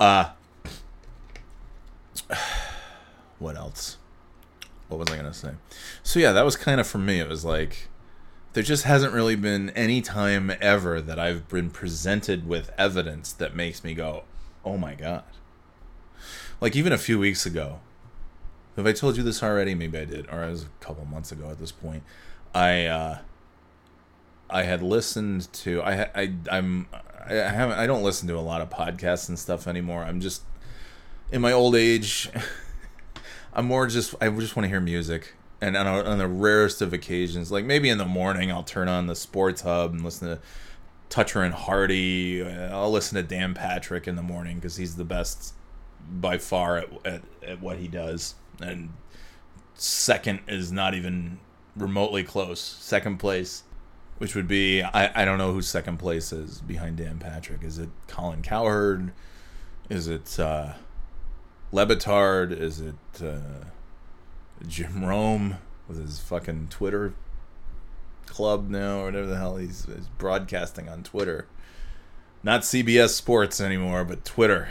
what else? What was I gonna say? So yeah, that was kind of for me. It was like, there just hasn't really been any time ever that I've been presented with evidence that makes me go, oh my God. Like, even a few weeks ago, have I told you this already? Maybe I did, or it was a couple months ago at this point. I had listened to, I don't listen to a lot of podcasts and stuff anymore. I'm just, in my old age, I just want to hear music. And on the rarest of occasions, like maybe in the morning, I'll turn on the Sports Hub and listen to Toucher and Hardy. I'll listen to Dan Patrick in the morning because he's the best by far at what he does. And second is not even remotely close. Second place, which would be, I don't know who second place is behind Dan Patrick. Is it Colin Cowherd? Is it Lebitard? Is it Jim Rome with his fucking Twitter Club now, or whatever the hell he's broadcasting on Twitter. Not CBS Sports anymore, but Twitter.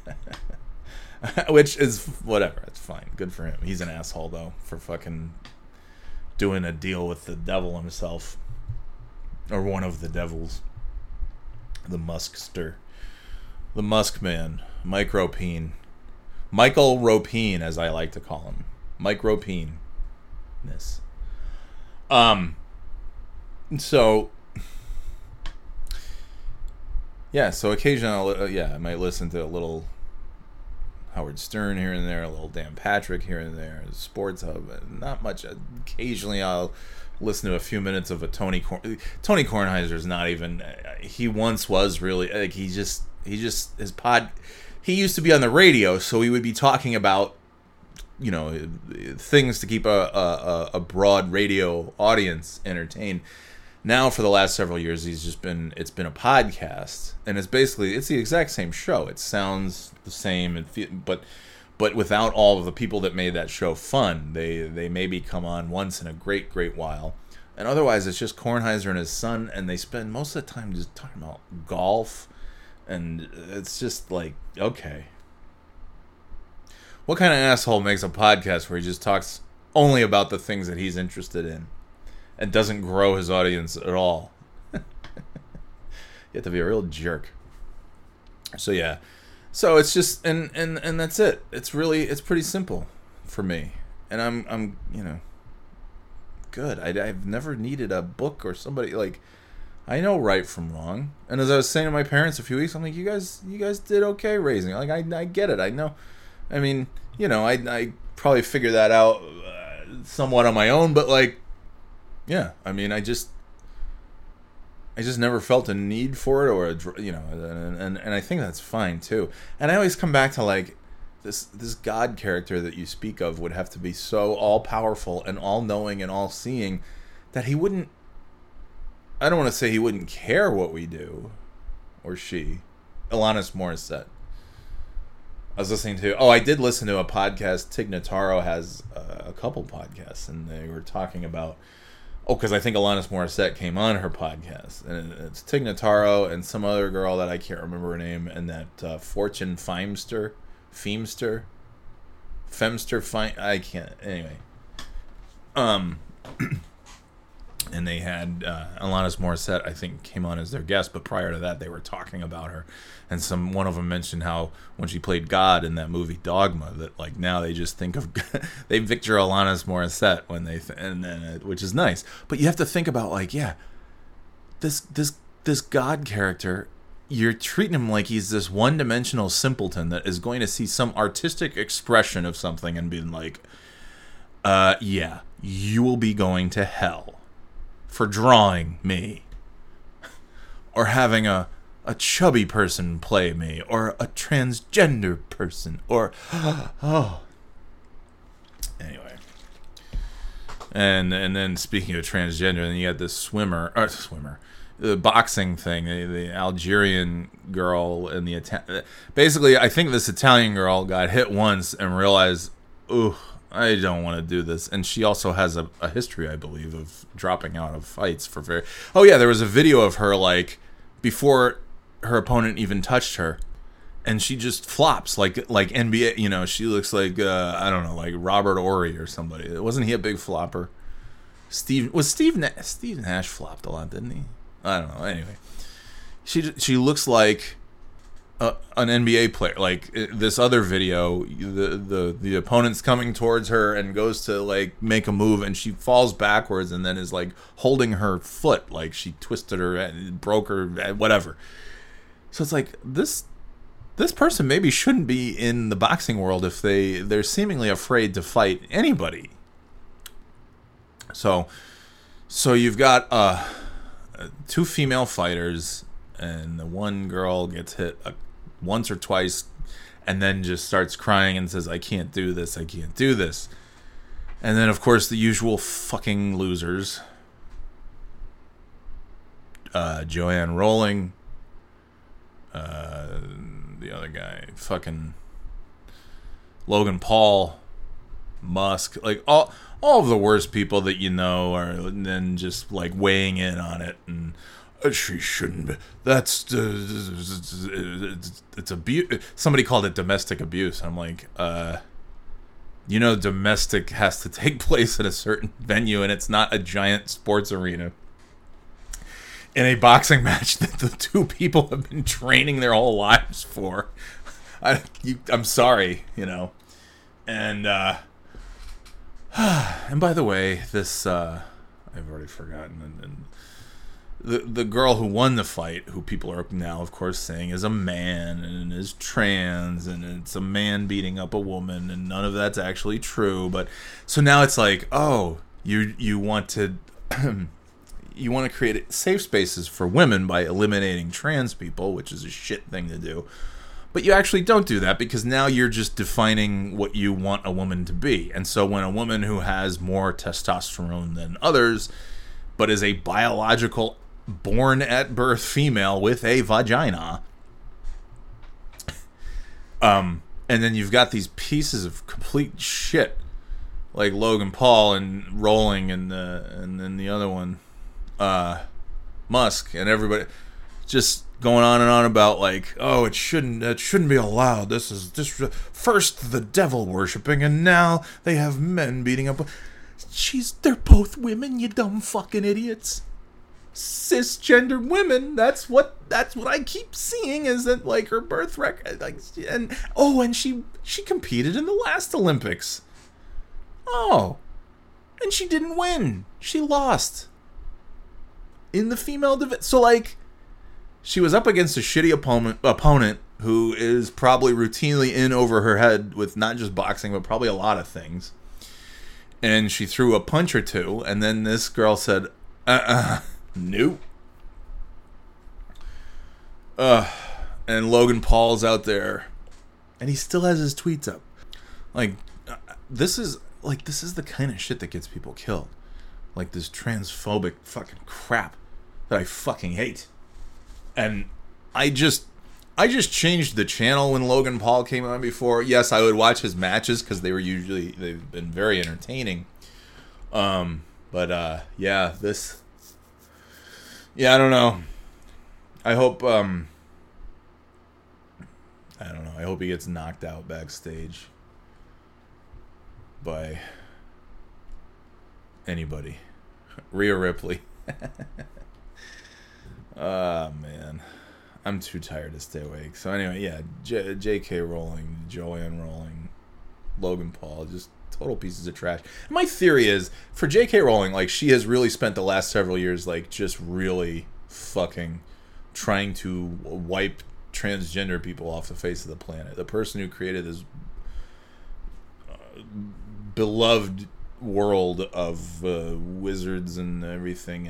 Which is whatever. It's fine. Good for him. He's an asshole, though, for fucking doing a deal with the devil himself. Or one of the devils. The Muskster. The Musk Man. Mike Ropine. Michael Ropine, as I like to call him. Mike Ropine. So... Yeah, so occasionally, I might listen to a little Howard Stern here and there, a little Dan Patrick here and there, Sports Hub, not much. Occasionally I'll listen to a few minutes of a Tony Kornheiser's not even, he once was really, like, he used to be on the radio, so he would be talking about, you know, things to keep a broad radio audience entertained. Now, for the last several years, it's been a podcast, and it's the exact same show. It sounds the same, but without all of the people that made that show fun. They maybe come on once in a great while, and otherwise it's just Kornheiser and his son, and they spend most of the time just talking about golf, and it's just like, okay, what kind of asshole makes a podcast where he just talks only about the things that he's interested in? And doesn't grow his audience at all. You have to be a real jerk. So yeah. So it's just and that's it. It's pretty simple for me. And I'm you know, good. I've never needed a book or somebody, like, I know right from wrong. And as I was saying to my parents a few weeks, I'm like, you guys did okay raising. Like, I get it. I know. I mean, you know, I probably figured that out somewhat on my own, but like, yeah, I mean, I just never felt a need for it, or you know, and I think that's fine too. And I always come back to, like, this God character that you speak of would have to be so all powerful and all knowing and all seeing that he wouldn't. I don't want to say he wouldn't care what we do, or she, Alanis Morissette. I was listening to. I did listen to a podcast. Tig Notaro has a couple podcasts, and they were talking about. Because I think Alanis Morissette came on her podcast. And it's Tig Notaro and some other girl that I can't remember her name. And that Fortune Feimster. I can't. Anyway. And they had Alanis Morissette, I think, came on as their guest. But prior to that, they were talking about her. And one of them mentioned how when she played God in that movie Dogma, that, like, now they just think of they picture Alanis Morissette when they which is nice. But you have to think about, like, yeah, this God character, you're treating him like he's this one-dimensional simpleton that is going to see some artistic expression of something and being like, yeah, you will be going to hell for drawing me, or having a chubby person play me, or a transgender person, or anyway. And then, speaking of transgender, then you had this the boxing thing, the Algerian girl and basically, I think this Italian girl got hit once and realized, ooh, I don't want to do this. And she also has a history, I believe, of dropping out of fights for very. Oh yeah, there was a video of her, like, before her opponent even touched her, and she just flops like NBA. You know, she looks like I don't know, like Robert Horry or somebody. Wasn't he a big flopper? Steve Nash flopped a lot, didn't he? I don't know. Anyway, she looks like an NBA player. Like this other video, the opponent's coming towards her and goes to, like, make a move, and she falls backwards and then is, like, holding her foot, like she twisted her, broke her, whatever. So it's like, this person maybe shouldn't be in the boxing world if they're seemingly afraid to fight anybody. So you've got two female fighters, and the one girl gets hit once or twice, and then just starts crying and says, I can't do this. And then, of course, the usual fucking losers. Joanne Rowling. The other guy. Fucking Logan Paul. Musk, like all of the worst people that you know are then just like weighing in on it, and she shouldn't be. That's it's abuse. Somebody called it domestic abuse. I'm like, domestic has to take place at a certain venue, and it's not a giant sports arena. In a boxing match that the two people have been training their whole lives for. I'm sorry, And and by the way, this I've already forgotten. And the girl who won the fight, who people are now, of course, saying is a man and is trans, and it's a man beating up a woman, and none of that's actually true. But so now it's like, oh, you want to you want to create safe spaces for women by eliminating trans people, which is a shit thing to do. But you actually don't do that, because now you're just defining what you want a woman to be. And so when a woman who has more testosterone than others, but is a biological, born at birth female with a vagina, and then you've got these pieces of complete shit like Logan Paul and Rowling and then the other one, Musk, and everybody just going on and on about like, oh, it shouldn't be allowed. This is first the devil worshipping, and now they have men beating up. They're both women, you dumb fucking idiots. Cisgender women. That's what I keep seeing, is that like her birth record, like, and she competed in the last Olympics. Oh, and she didn't win. She lost in the female division. So like, she was up against a shitty opponent who is probably routinely in over her head with not just boxing, but probably a lot of things. And she threw a punch or two, and then this girl said, nope. And Logan Paul's out there, and he still has his tweets up. Like, this is the kind of shit that gets people killed. Like this transphobic fucking crap that I fucking hate. And I just changed the channel when Logan Paul came on before. Yes, I would watch his matches because they've been very entertaining. I don't know. I hope I hope he gets knocked out backstage by anybody. Rhea Ripley. Man, I'm too tired to stay awake. So anyway, yeah, J.K. Rowling, Joanne Rowling, Logan Paul, just total pieces of trash. My theory is, for J.K. Rowling, like, she has really spent the last several years, like, just really fucking trying to wipe transgender people off the face of the planet. The person who created this beloved world of wizards and everything,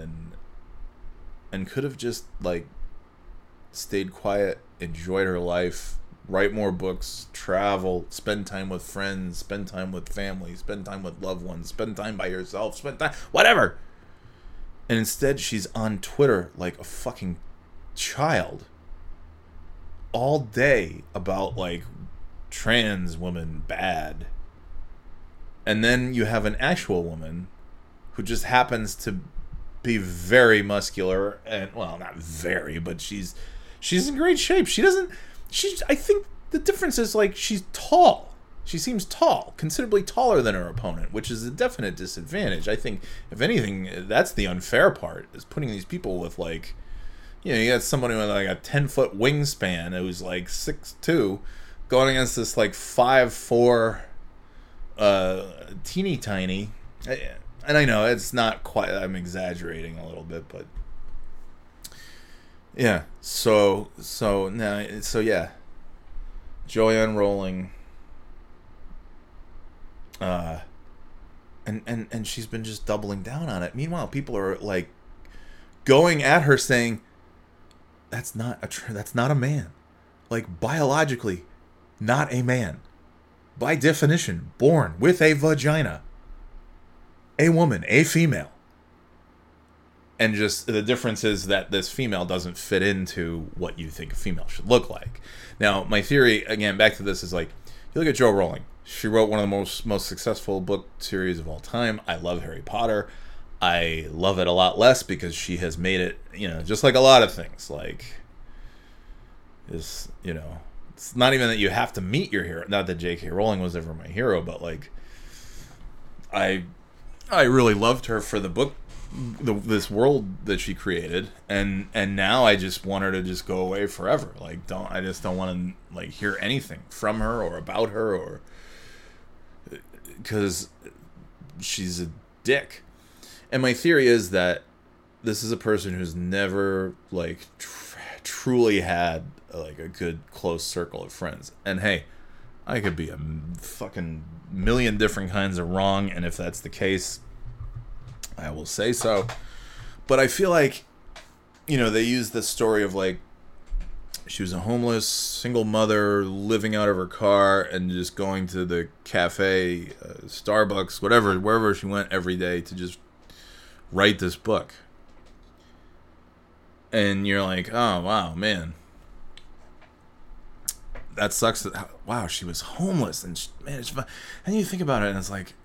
and could have just like stayed quiet, enjoyed her life, write more books, travel, spend time with friends, spend time with family, spend time with loved ones, spend time by herself, spend time whatever. And instead she's on Twitter like a fucking child all day about like trans women bad. And then you have an actual woman who just happens to be very muscular, and well, not very, but she's in great shape. I think the difference is like she's tall. She seems tall, considerably taller than her opponent, which is a definite disadvantage. I think, if anything, that's the unfair part, is putting these people with like, you got somebody with like a 10-foot wingspan who's like 6'2", going against this like 5'4", teeny tiny. And I know it's not quite, I'm exaggerating a little bit, but yeah. So yeah. Joanne Rowling, and she's been just doubling down on it. Meanwhile, people are like going at her saying, that's not a man. Like, biologically, not a man. By definition, born with a vagina. A woman, a female. And just the difference is that this female doesn't fit into what you think a female should look like. Now, my theory, again, back to this, is like, You look at Joe Rowling. She wrote one of the most successful book series of all time. I love Harry Potter. I love it a lot less because she has made it, just like a lot of things. Like, it's not even that you have to meet your hero. Not that J.K. Rowling was ever my hero, but like, I really loved her for the book, this world that she created, and now I just want her to just go away forever. Like, I just don't want to like hear anything from her or about her, or because she's a dick. And my theory is that this is a person who's never like truly had like a good close circle of friends. And hey, I could be a fucking million different kinds of wrong, and if that's the case, I will say so. But I feel like, they use this story of like, she was a homeless single mother living out of her car and just going to the cafe, Starbucks, whatever, wherever she went every day to just write this book. And you're like, oh, wow, man. That sucks. Wow, she was homeless. And it's fun. And you think about it, and it's like,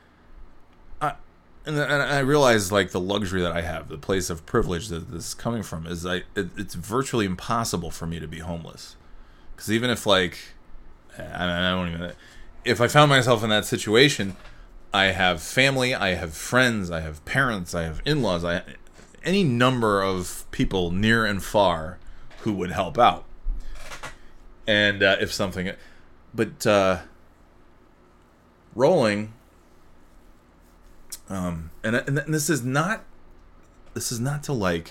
and I realize like the luxury that I have, the place of privilege that this is coming from, is it's virtually impossible for me to be homeless. Because even if like, I don't even, if I found myself in that situation, I have family, I have friends, I have parents, I have in-laws, any number of people near and far who would help out. And if something, but Rowling. And this is not to like,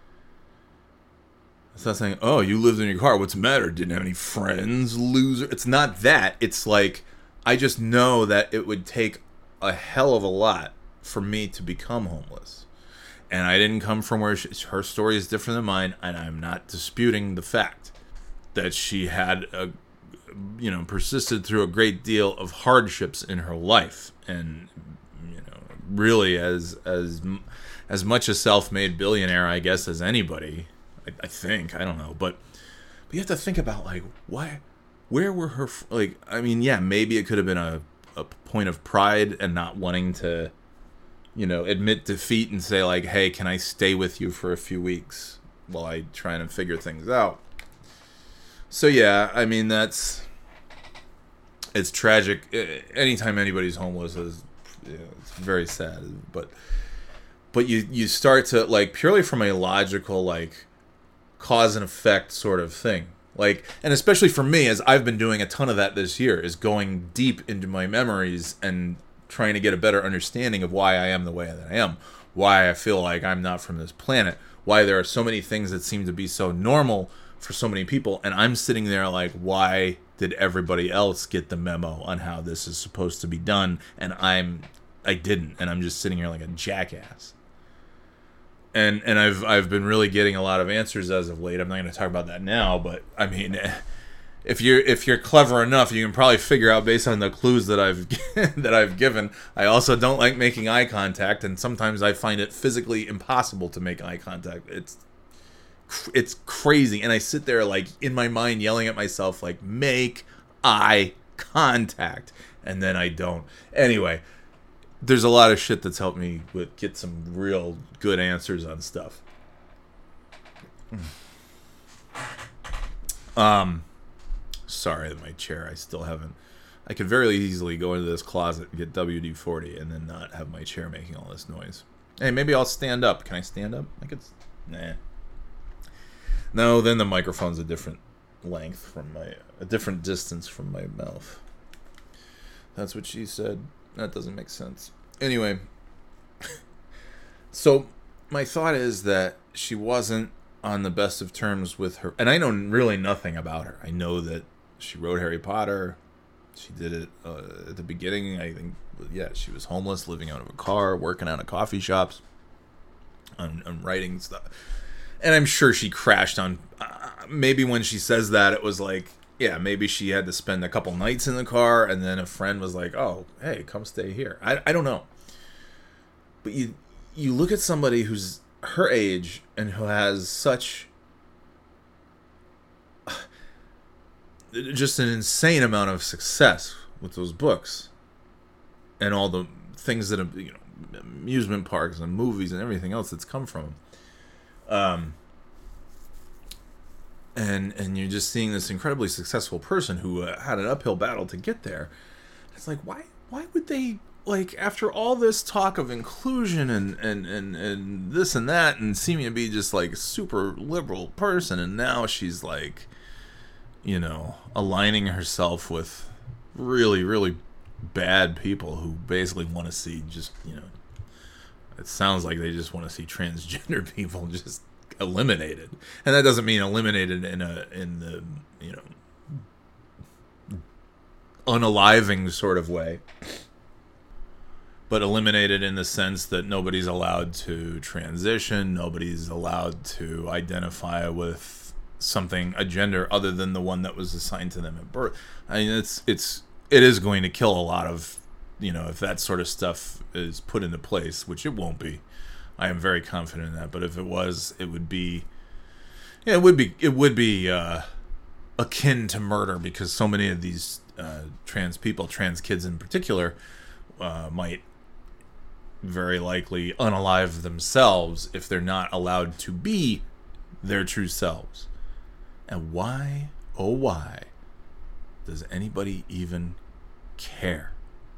it's not saying, oh, you lived in your car, what's the matter, didn't have any friends, loser. It's not that. It's like, I just know that it would take a hell of a lot for me to become homeless, and I didn't come from where her story is different than mine, and I'm not disputing the fact that she had persisted through a great deal of hardships in her life, and really as much a self-made billionaire, I guess, as anybody. I think, I don't know, but you have to think about like, where were her like? I mean, yeah, maybe it could have been a point of pride and not wanting to, admit defeat and say like, hey, can I stay with you for a few weeks while I try and figure things out? So yeah, I mean, it's tragic. Anytime anybody's homeless it's very sad, but you start to like, purely from a logical like cause and effect sort of thing, like, and especially for me, as I've been doing a ton of that this year, is going deep into my memories and trying to get a better understanding of why I am the way that I am, why I feel like I'm not from this planet, why there are so many things that seem to be so normal for so many people, and I'm sitting there like, why did everybody else get the memo on how this is supposed to be done, and I didn't, and I'm just sitting here like a jackass. And I've been really getting a lot of answers as of late. I'm not going to talk about that now, but I mean, if you're clever enough, you can probably figure out based on the clues that I've given. I also don't like making eye contact, and sometimes I find it physically impossible to make eye contact. It's crazy, and I sit there like in my mind yelling at myself like, make eye contact, and then I don't. Anyway, there's a lot of shit that's helped me get some real good answers on stuff. Sorry that my chair, I still haven't. I could very easily go into this closet and get WD-40 and then not have my chair making all this noise. Hey, maybe I'll stand up. Can I stand up? Nah. No, then the microphone's a different length a different distance from my mouth. That's what she said. That doesn't make sense. Anyway, so my thought is that she wasn't on the best of terms with her, and I know really nothing about her. I know that she wrote Harry Potter. She did it at the beginning. I think, yeah, she was homeless, living out of a car, working out of coffee shops, on writing stuff. And I'm sure she crashed on, maybe when she says that, it was like, yeah, maybe she had to spend a couple nights in the car, and then a friend was like, oh, hey, come stay here. I don't know. But you look at somebody who's her age and who has such just an insane amount of success with those books and all the things that have, amusement parks and movies and everything else that's come from them. And you're just seeing this incredibly successful person who had an uphill battle to get there. It's like, why would they, like, after all this talk of inclusion and this and that, and seeming to be just like a super liberal person, and now she's like, aligning herself with really, really bad people who basically want to see just, it sounds like they just want to see transgender people just eliminated. And that doesn't mean eliminated in the unaliving sort of way, but eliminated in the sense that nobody's allowed to transition, nobody's allowed to identify with a gender other than the one that was assigned to them at birth. I mean, it is going to kill a lot of, if that sort of stuff is put into place, which it won't be. I am very confident in that, but if it was, it would be akin to murder, because so many of these trans people, trans kids in particular, might very likely unalive themselves if they're not allowed to be their true selves. And why, oh why, does anybody even care?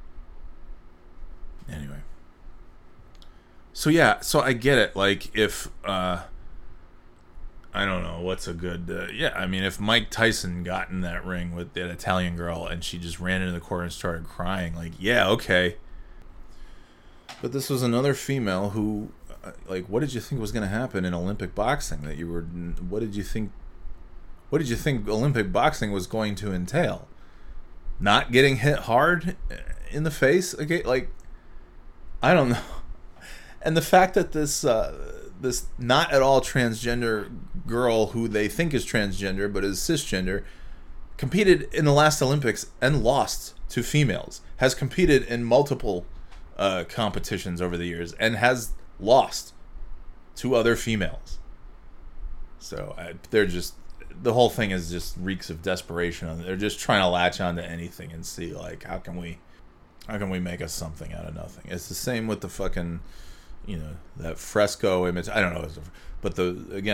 Anyway. So yeah, so I get it. Like, if, I don't know, what's a good, I mean, if Mike Tyson got in that ring with that Italian girl and she just ran into the corner and started crying, like, yeah, okay. But this was another female who, like, what did you think was going to happen in Olympic boxing? What did you think Olympic boxing was going to entail? Not getting hit hard in the face? Okay, like, I don't know. And the fact that this not at all transgender girl who they think is transgender but is cisgender competed in the last Olympics and lost to females, has competed in multiple competitions over the years and has lost to other females. So the whole thing is just reeks of desperation. They're just trying to latch onto anything and see, like, how can we make us something out of nothing? It's the same with the fucking, that fresco image. I don't know, but the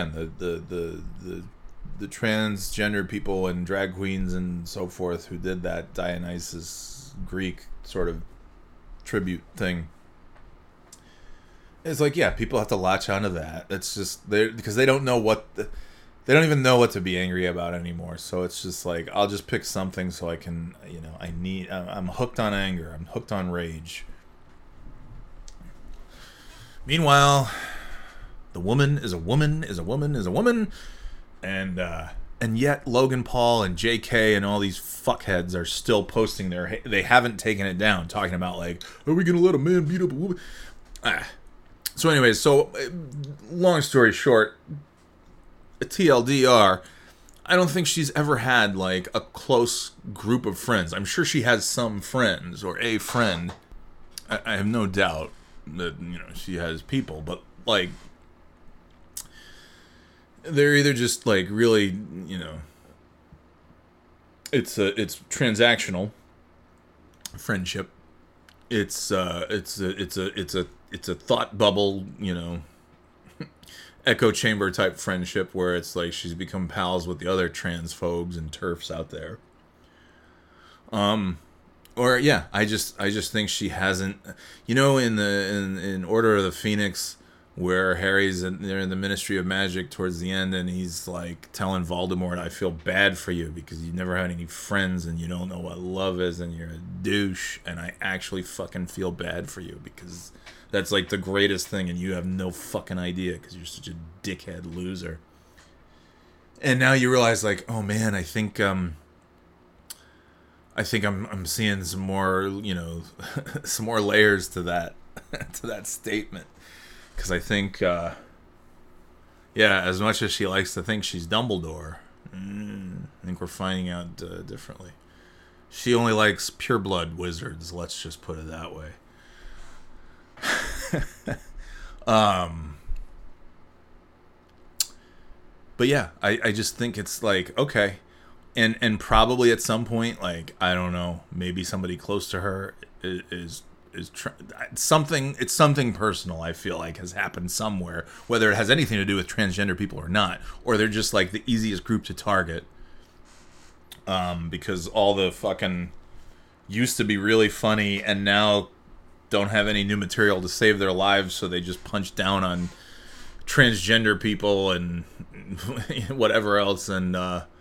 transgender people and drag queens and so forth who did that Dionysus Greek sort of tribute thing. It's like, yeah, people have to latch onto that. It's just because they don't know they don't even know what to be angry about anymore. So it's just like, I'll just pick something so I can, I'm hooked on anger. I'm hooked on rage. Meanwhile, the woman is a woman is a woman is a woman. And yet Logan Paul and JK and all these fuckheads are still posting they haven't taken it down, talking about, like, are we going to let a man beat up a woman? So anyways, long story short, TLDR, I don't think she's ever had, like, a close group of friends. I'm sure she has some friends or a friend. I have no doubt that, she has people, but, like, they're either just, like, really, it's transactional friendship. It's a thought bubble, echo chamber type friendship where it's like she's become pals with the other transphobes and TERFs out there. Or yeah, I just think she hasn't, in Order of the Phoenix, where Harry's they're in the Ministry of Magic towards the end, and he's like telling Voldemort, I feel bad for you because you never had any friends and you don't know what love is and you're a douche, and I actually fucking feel bad for you because that's like the greatest thing and you have no fucking idea because you're such a dickhead loser. And now you realize, like, oh man, I think I'm seeing some more, some more layers to that to that statement. Because I think, as much as she likes to think she's Dumbledore, I think we're finding out differently. She only likes pureblood wizards, let's just put it that way. But yeah, I just think it's like, okay, and probably at some point, like, I don't know, maybe somebody close to her is something. It's something personal. I feel like has happened somewhere, whether it has anything to do with transgender people or not, or they're just like the easiest group to target. Because all the fucking used to be really funny and now don't have any new material to save their lives, so they just punch down on transgender people and whatever else. And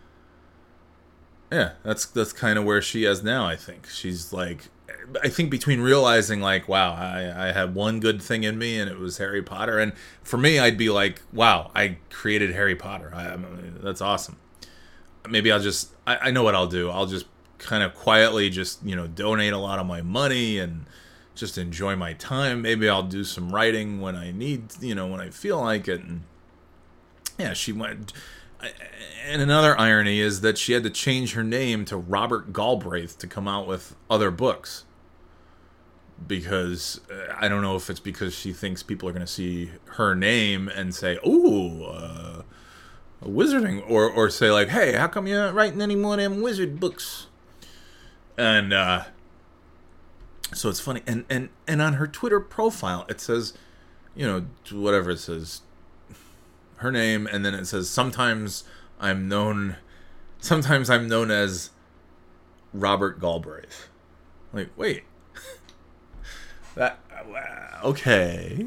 yeah, that's kind of where she is now. I think she's like, I think between realizing like, wow, I had one good thing in me and it was Harry Potter, and for me, I'd be like, wow, I created Harry Potter. That's awesome. Maybe I'll just, I know what I'll do. I'll just kind of quietly just, donate a lot of my money and just enjoy my time. Maybe I'll do some writing when I need, when I feel like it. And yeah, she went. And another irony is that she had to change her name to Robert Galbraith to come out with other books. Because I don't know if it's because she thinks people are going to see her name and say, ooh, wizarding, or say like, hey, how come you're not writing any more of them wizard books? And so it's funny, and on her Twitter profile it says, whatever it says, her name, and then it says sometimes I'm known as Robert Galbraith. Like, wait, that okay.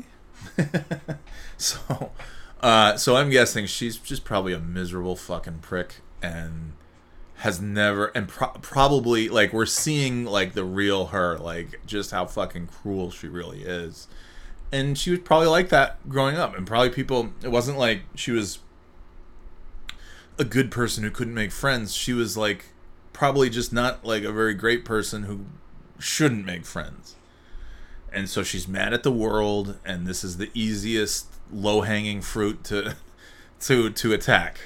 So I'm guessing she's just probably a miserable fucking prick and has never, and probably, like, we're seeing, like, the real her, like, just how fucking cruel she really is. And she was probably like that growing up. And probably it wasn't like she was a good person who couldn't make friends. She was, like, probably just not, like, a very great person who shouldn't make friends. And so she's mad at the world, and this is the easiest low-hanging fruit to attack.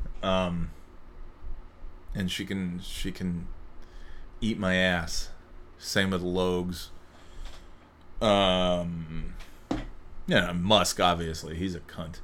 And she can eat my ass. Same with Logs. Musk, obviously, he's a cunt.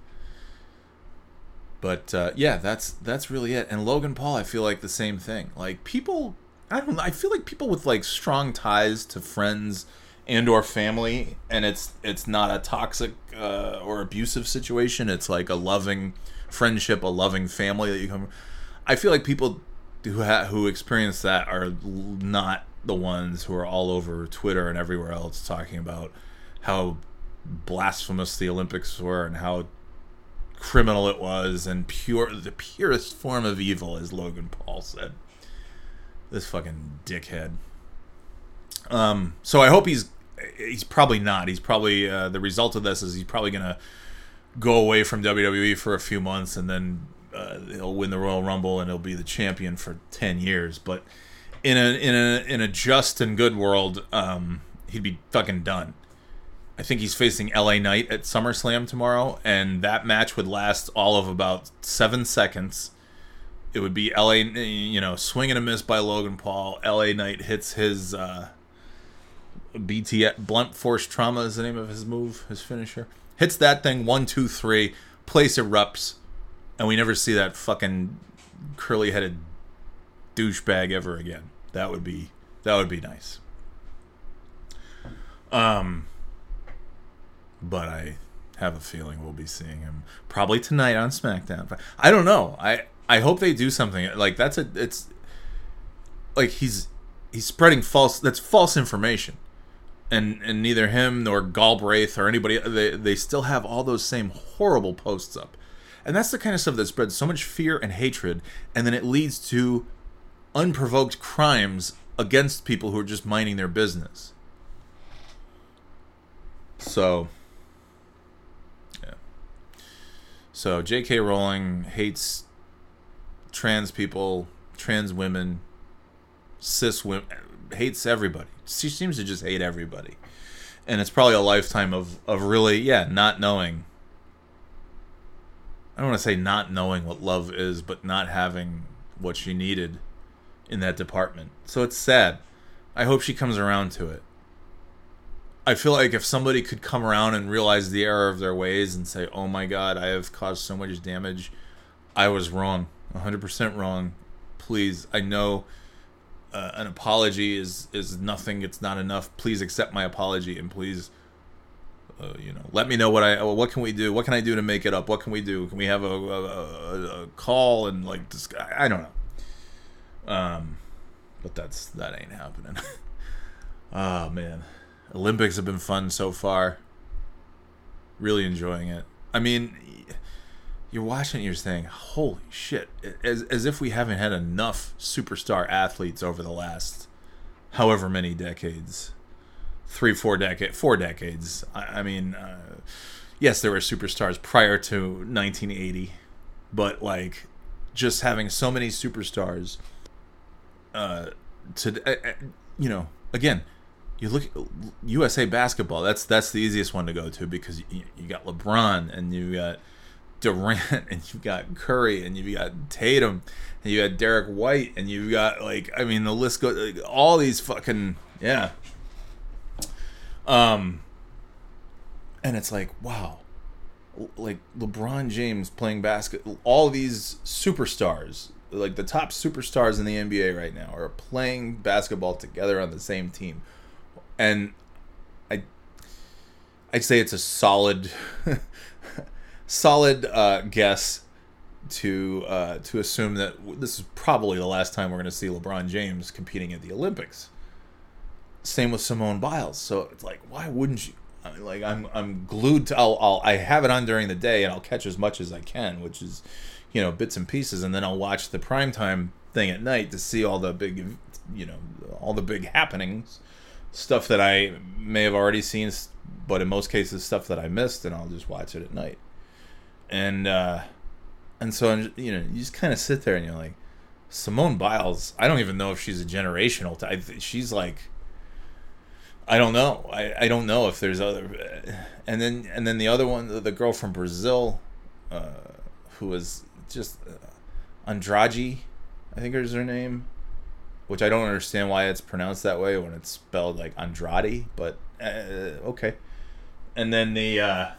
But yeah, that's really it. And Logan Paul, I feel like the same thing. Like, people, I don't know, I feel like people with like strong ties to friends and or family, and it's not a toxic or abusive situation. It's like a loving friendship, a loving family that you come from. I feel like people who experience that are not the ones who are all over Twitter and everywhere else talking about how blasphemous the Olympics were and how criminal it was and the purest form of evil, as Logan Paul said. This fucking dickhead. So I hope he's probably not. He's probably the result of this is he's probably gonna go away from WWE for a few months, and then he'll win the Royal Rumble and he'll be the champion for 10 years. But in a just and good world, he'd be fucking done. I think he's facing LA Knight at SummerSlam tomorrow, and that match would last all of about 7 seconds. It would be LA, swing and a miss by Logan Paul. LA Knight hits his BT blunt force trauma is the name of his move, his finisher. Hits that thing 1, 2, 3. Place erupts, and we never see that fucking curly-headed douchebag ever again. That would be nice. But I have a feeling we'll be seeing him probably tonight on SmackDown. I don't know. I hope they do something like it's like he's spreading false information, and neither him nor Galbraith or anybody, they still have all those same horrible posts up, and that's the kind of stuff that spreads so much fear and hatred, and then it leads to unprovoked crimes against people who are just minding their business. So. So J.K. Rowling hates trans people, trans women, cis women, hates everybody. She seems to just hate everybody. And it's probably a lifetime of really, not knowing. I don't want to say not knowing what love is, but not having what she needed in that department. So it's sad. I hope she comes around to it. I feel like if somebody could come around and realize the error of their ways and say, oh my God, I have caused so much damage. I was wrong. 100% wrong. please, I know an apology is nothing. It's not enough. Please accept my apology, and please, let me know what can we do? What can I do to make it up? What can we do? Can we have a call and like I don't know. But that ain't happening. Oh man, Olympics have been fun so far. Really enjoying it. I mean, you're watching it, you're saying, holy shit, as if we haven't had enough superstar athletes over the last however many decades. 4 decades. I mean, yes, there were superstars prior to 1980, but like just having so many superstars again, you look at USA basketball, that's the easiest one to go to because you got LeBron and you got Durant and you've got Curry and you've got Tatum and you got Derek White and you've got the list goes, like, all these fucking and it's like, wow, like LeBron James playing basketball, all these superstars, like the top superstars in the NBA right now are playing basketball together on the same team. And I'd say it's a solid guess to assume that this is probably the last time we're going to see LeBron James competing at the Olympics. Same with Simone Biles. So it's like, why wouldn't you? I'm glued to. I have it on during the day, and I'll catch as much as I can, which is, bits and pieces, and then I'll watch the primetime thing at night to see all the big happenings, stuff that I may have already seen, but in most cases stuff that I missed, and I'll just watch it at night. And so you just kind of sit there and you're like, Simone Biles, I don't even know if she's a generational type. She's like, I don't know. I don't know if there's other. And then the other one, the girl from Brazil, who was just Andrade, I think is her name, which I don't understand why it's pronounced that way when it's spelled like Andrade, but okay. And then the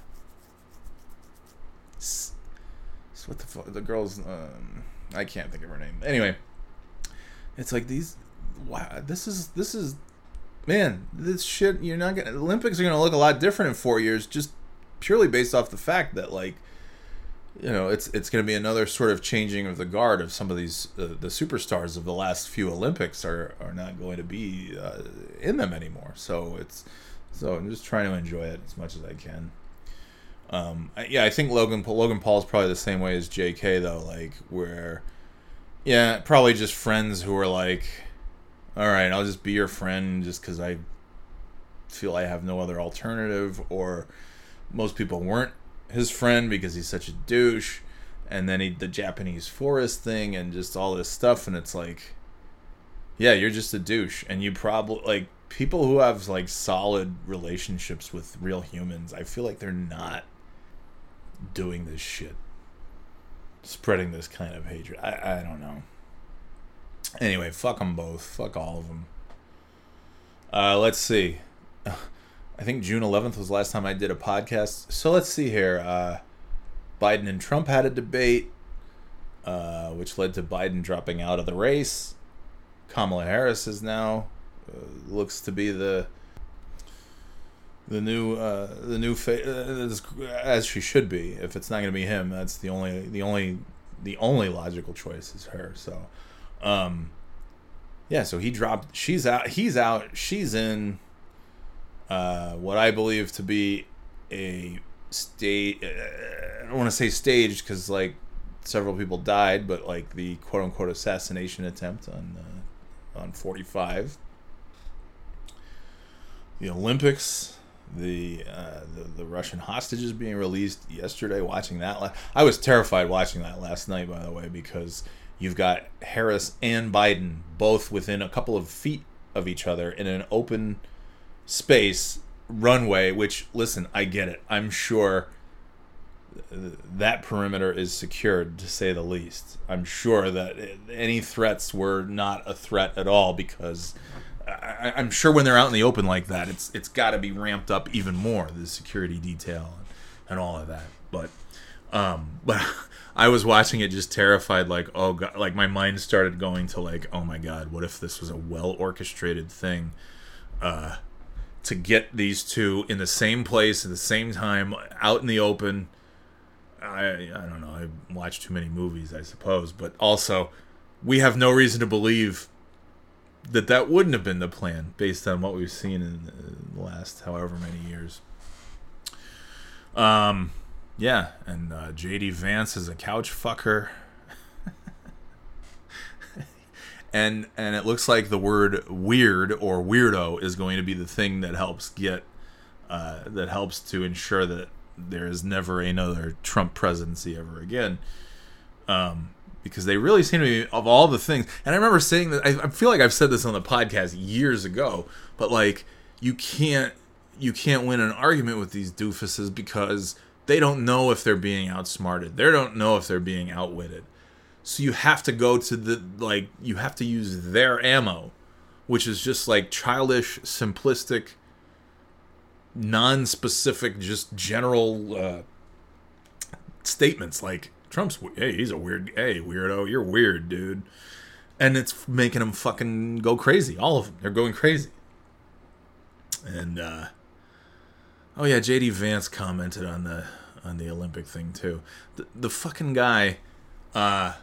what the fuck, the girl's I can't think of her name. Anyway, it's like these. Wow, this is. Man, this shit, you're not gonna. Olympics are gonna look a lot different in 4 years, just purely based off the fact that, like, it's gonna be another sort of changing of the guard of some of these the superstars of the last few Olympics are not going to be in them anymore. So I'm just trying to enjoy it as much as I can. I think Logan Paul's probably the same way as JK though, like where, probably just friends who are like, all right, I'll just be your friend just because I feel I have no other alternative, or most people weren't his friend because he's such a douche, and then the Japanese forest thing and just all this stuff, and it's like, you're just a douche, and you probably, like, people who have, like, solid relationships with real humans, I feel like they're not doing this shit, spreading this kind of hatred. I don't know. Anyway, fuck them both. Fuck all of them. Let's see. I think June 11th was the last time I did a podcast. So let's see here. Biden and Trump had a debate, which led to Biden dropping out of the race. Kamala Harris is now looks to be the new as she should be. If it's not going to be him, that's the only logical choice is her. So. So he dropped. She's out. He's out. She's in. What I believe to be a state. I don't want to say staged because like several people died, but like the quote unquote assassination attempt on 45. The Olympics. The Russian hostages being released yesterday. Watching that, I was terrified watching that last night. By the way, because you've got Harris and Biden both within a couple of feet of each other in an open space runway, which, listen, I get it. I'm sure that perimeter is secured, to say the least. I'm sure that any threats were not a threat at all because I'm sure when they're out in the open like that, it's got to be ramped up even more, the security detail and all of that. But I was watching it just terrified, like, oh god, like my mind started going to like, oh my god, what if this was a well orchestrated thing, to get these two in the same place at the same time, out in the open. I don't know. I watched too many movies, I suppose, but also we have no reason to believe that wouldn't have been the plan based on what we've seen in the last however many years. Yeah, and JD Vance is a couch fucker. and it looks like the word weird or weirdo is going to be the thing that helps to ensure that there is never another Trump presidency ever again. Because they really seem to be, of all the things, and I remember saying that, I feel like I've said this on the podcast years ago, but like, you can't win an argument with these doofuses because they don't know if they're being outsmarted. They don't know if they're being outwitted. So you have to go to you have to use their ammo, which is just like childish, simplistic, non-specific, just general statements like, he's a weirdo, you're weird, dude. And it's making them fucking go crazy. All of them. They're going crazy. And, oh yeah, JD Vance commented on the Olympic thing too. The fucking guy, the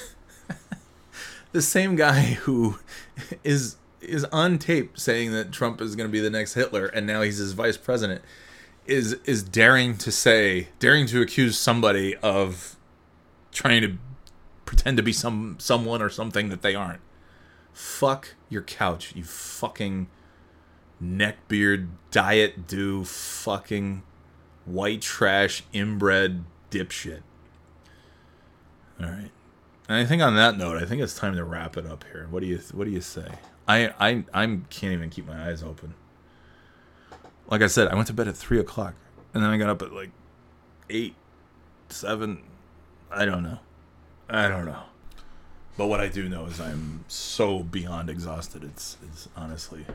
same guy who is on tape saying that Trump is going to be the next Hitler, and now he's his vice president, is daring to accuse somebody of trying to pretend to be someone or something that they aren't. Fuck your couch, you fucking neckbeard, diet do, fucking white trash, inbred dipshit. Alright. And I think on that note, I think it's time to wrap it up here. What do you say? I can't even keep my eyes open. Like I said, I went to bed at 3 o'clock, and then I got up at like 8, 7. I don't know. But what I do know is I'm so beyond exhausted. It's honestly...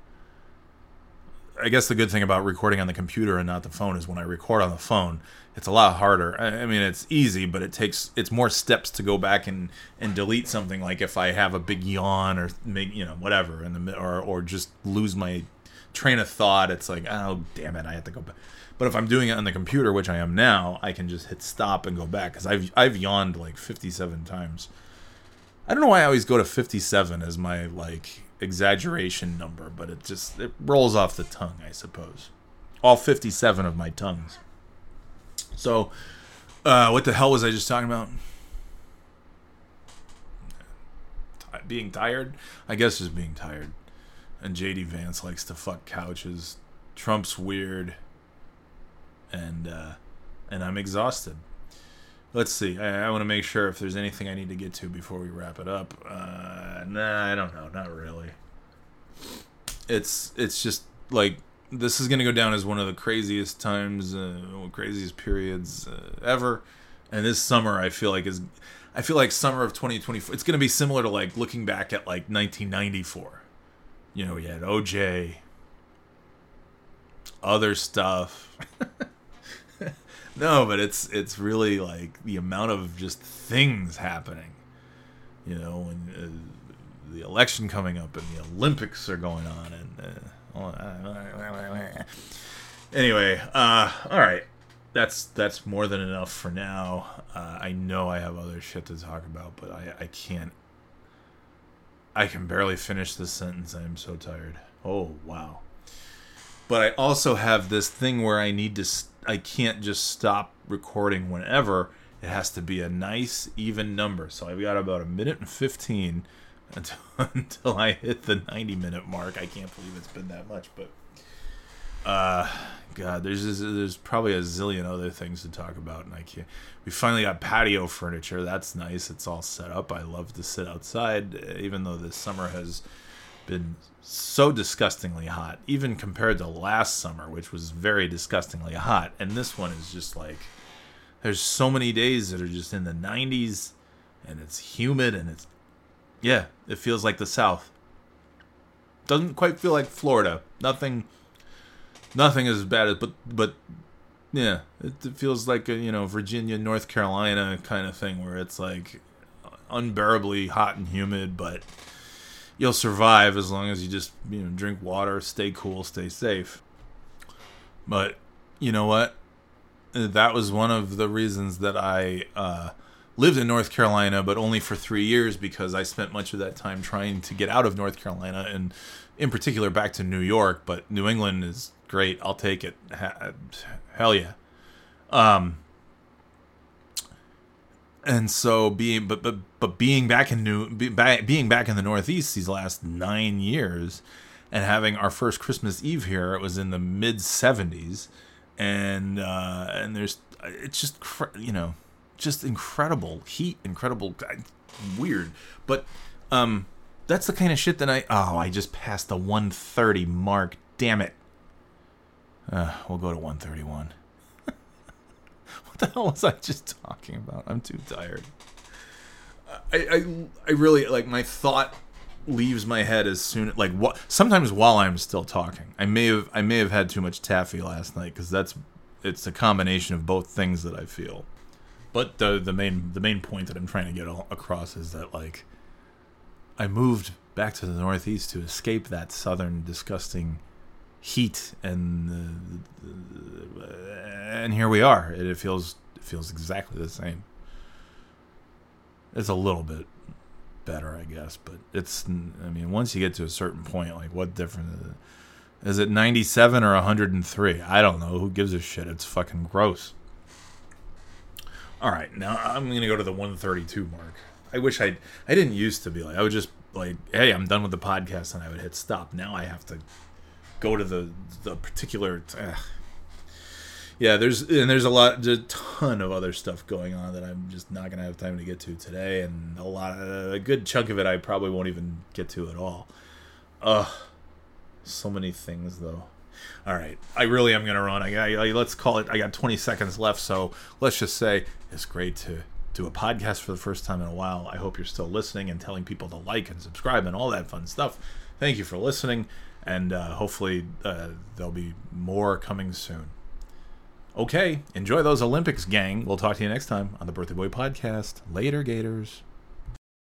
I guess the good thing about recording on the computer and not the phone is when I record on the phone, it's a lot harder. I mean, it's easy, but it's more steps to go back and delete something. Like if I have a big yawn or make, whatever or just lose my train of thought, it's like, oh damn it, I have to go back. But if I'm doing it on the computer, which I am now, I can just hit stop and go back, because I've yawned like 57 times. I don't know why I always go to 57 as my like exaggeration number, but it rolls off the tongue, I suppose. All 57 of my tongues. So, what the hell was I just talking about? Being tired? I guess just being tired. And JD Vance likes to fuck couches. Trump's weird. And I'm exhausted. Let's see. I want to make sure if there's anything I need to get to before we wrap it up. Nah, I don't know. Not really. It's just like, this is going to go down as one of the craziest times, craziest periods ever. And this summer, I feel like summer of 2024. It's going to be similar to like looking back at like 1994. We had OJ, other stuff. No, but it's really like the amount of just things happening, and the election coming up and the Olympics are going on, and anyway, all right, that's more than enough for now. I know I have other shit to talk about, but I can't. I can barely finish this sentence. I am so tired. Oh wow. But I also have this thing where I can't just stop recording whenever. It has to be a nice, even number. So I've got about 1:15 until I hit the 90-minute mark. I can't believe it's been that much. But, God, there's probably a zillion other things to talk about. And I can't. We finally got patio furniture. That's nice. It's all set up. I love to sit outside, even though this summer has been so disgustingly hot, even compared to last summer, which was very disgustingly hot. And this one is just like, there's so many days that are just in the 90s, and it's humid, and it feels like the South. Doesn't quite feel like Florida. Nothing as bad as, but Yeah, it feels like a, Virginia, North Carolina kind of thing where it's like unbearably hot and humid, but you'll survive as long as you just, drink water, stay cool, stay safe. But you know what? That was one of the reasons that I lived in North Carolina, but only for 3 years, because I spent much of that time trying to get out of North Carolina and in particular back to New York. But New England is great. I'll take it. Hell yeah. And so being back in being back in the Northeast these last 9 years, and having our first Christmas Eve here, it was in the mid 70s, and there's it's just just incredible heat, incredible weird, but that's the kind of shit that I just passed the 130 mark. Damn it. We'll go to 131. What the hell was I just talking about? I'm too tired. I really, like, my thought leaves my head as soon, sometimes while I'm still talking. I may have had too much taffy last night, because it's a combination of both things that I feel. But the main point that I'm trying to get across is that, like, I moved back to the Northeast to escape that southern disgusting heat, and here we are. It feels exactly the same. It's a little bit better, I guess, but once you get to a certain point, like, what difference is it? Is it 97 or 103? I don't know. Who gives a shit? It's fucking gross. All right, now I'm gonna go to the 132 mark. I wish I didn't used to be like, I would just like, hey, I'm done with the podcast, and I would hit stop. Now I have to go to the particular. Yeah, there's a ton of other stuff going on that I'm just not gonna have time to get to today, and a good chunk of it I probably won't even get to at all. So many things though. All right, I really am gonna run. Let's call it. I got 20 seconds left, so let's just say it's great to do a podcast for the first time in a while. I hope you're still listening and telling people to like and subscribe and all that fun stuff. Thank you for listening, and hopefully there'll be more coming soon. Okay, enjoy those Olympics, gang. We'll talk to you next time on the Birthday Boy Podcast. Later, Gators.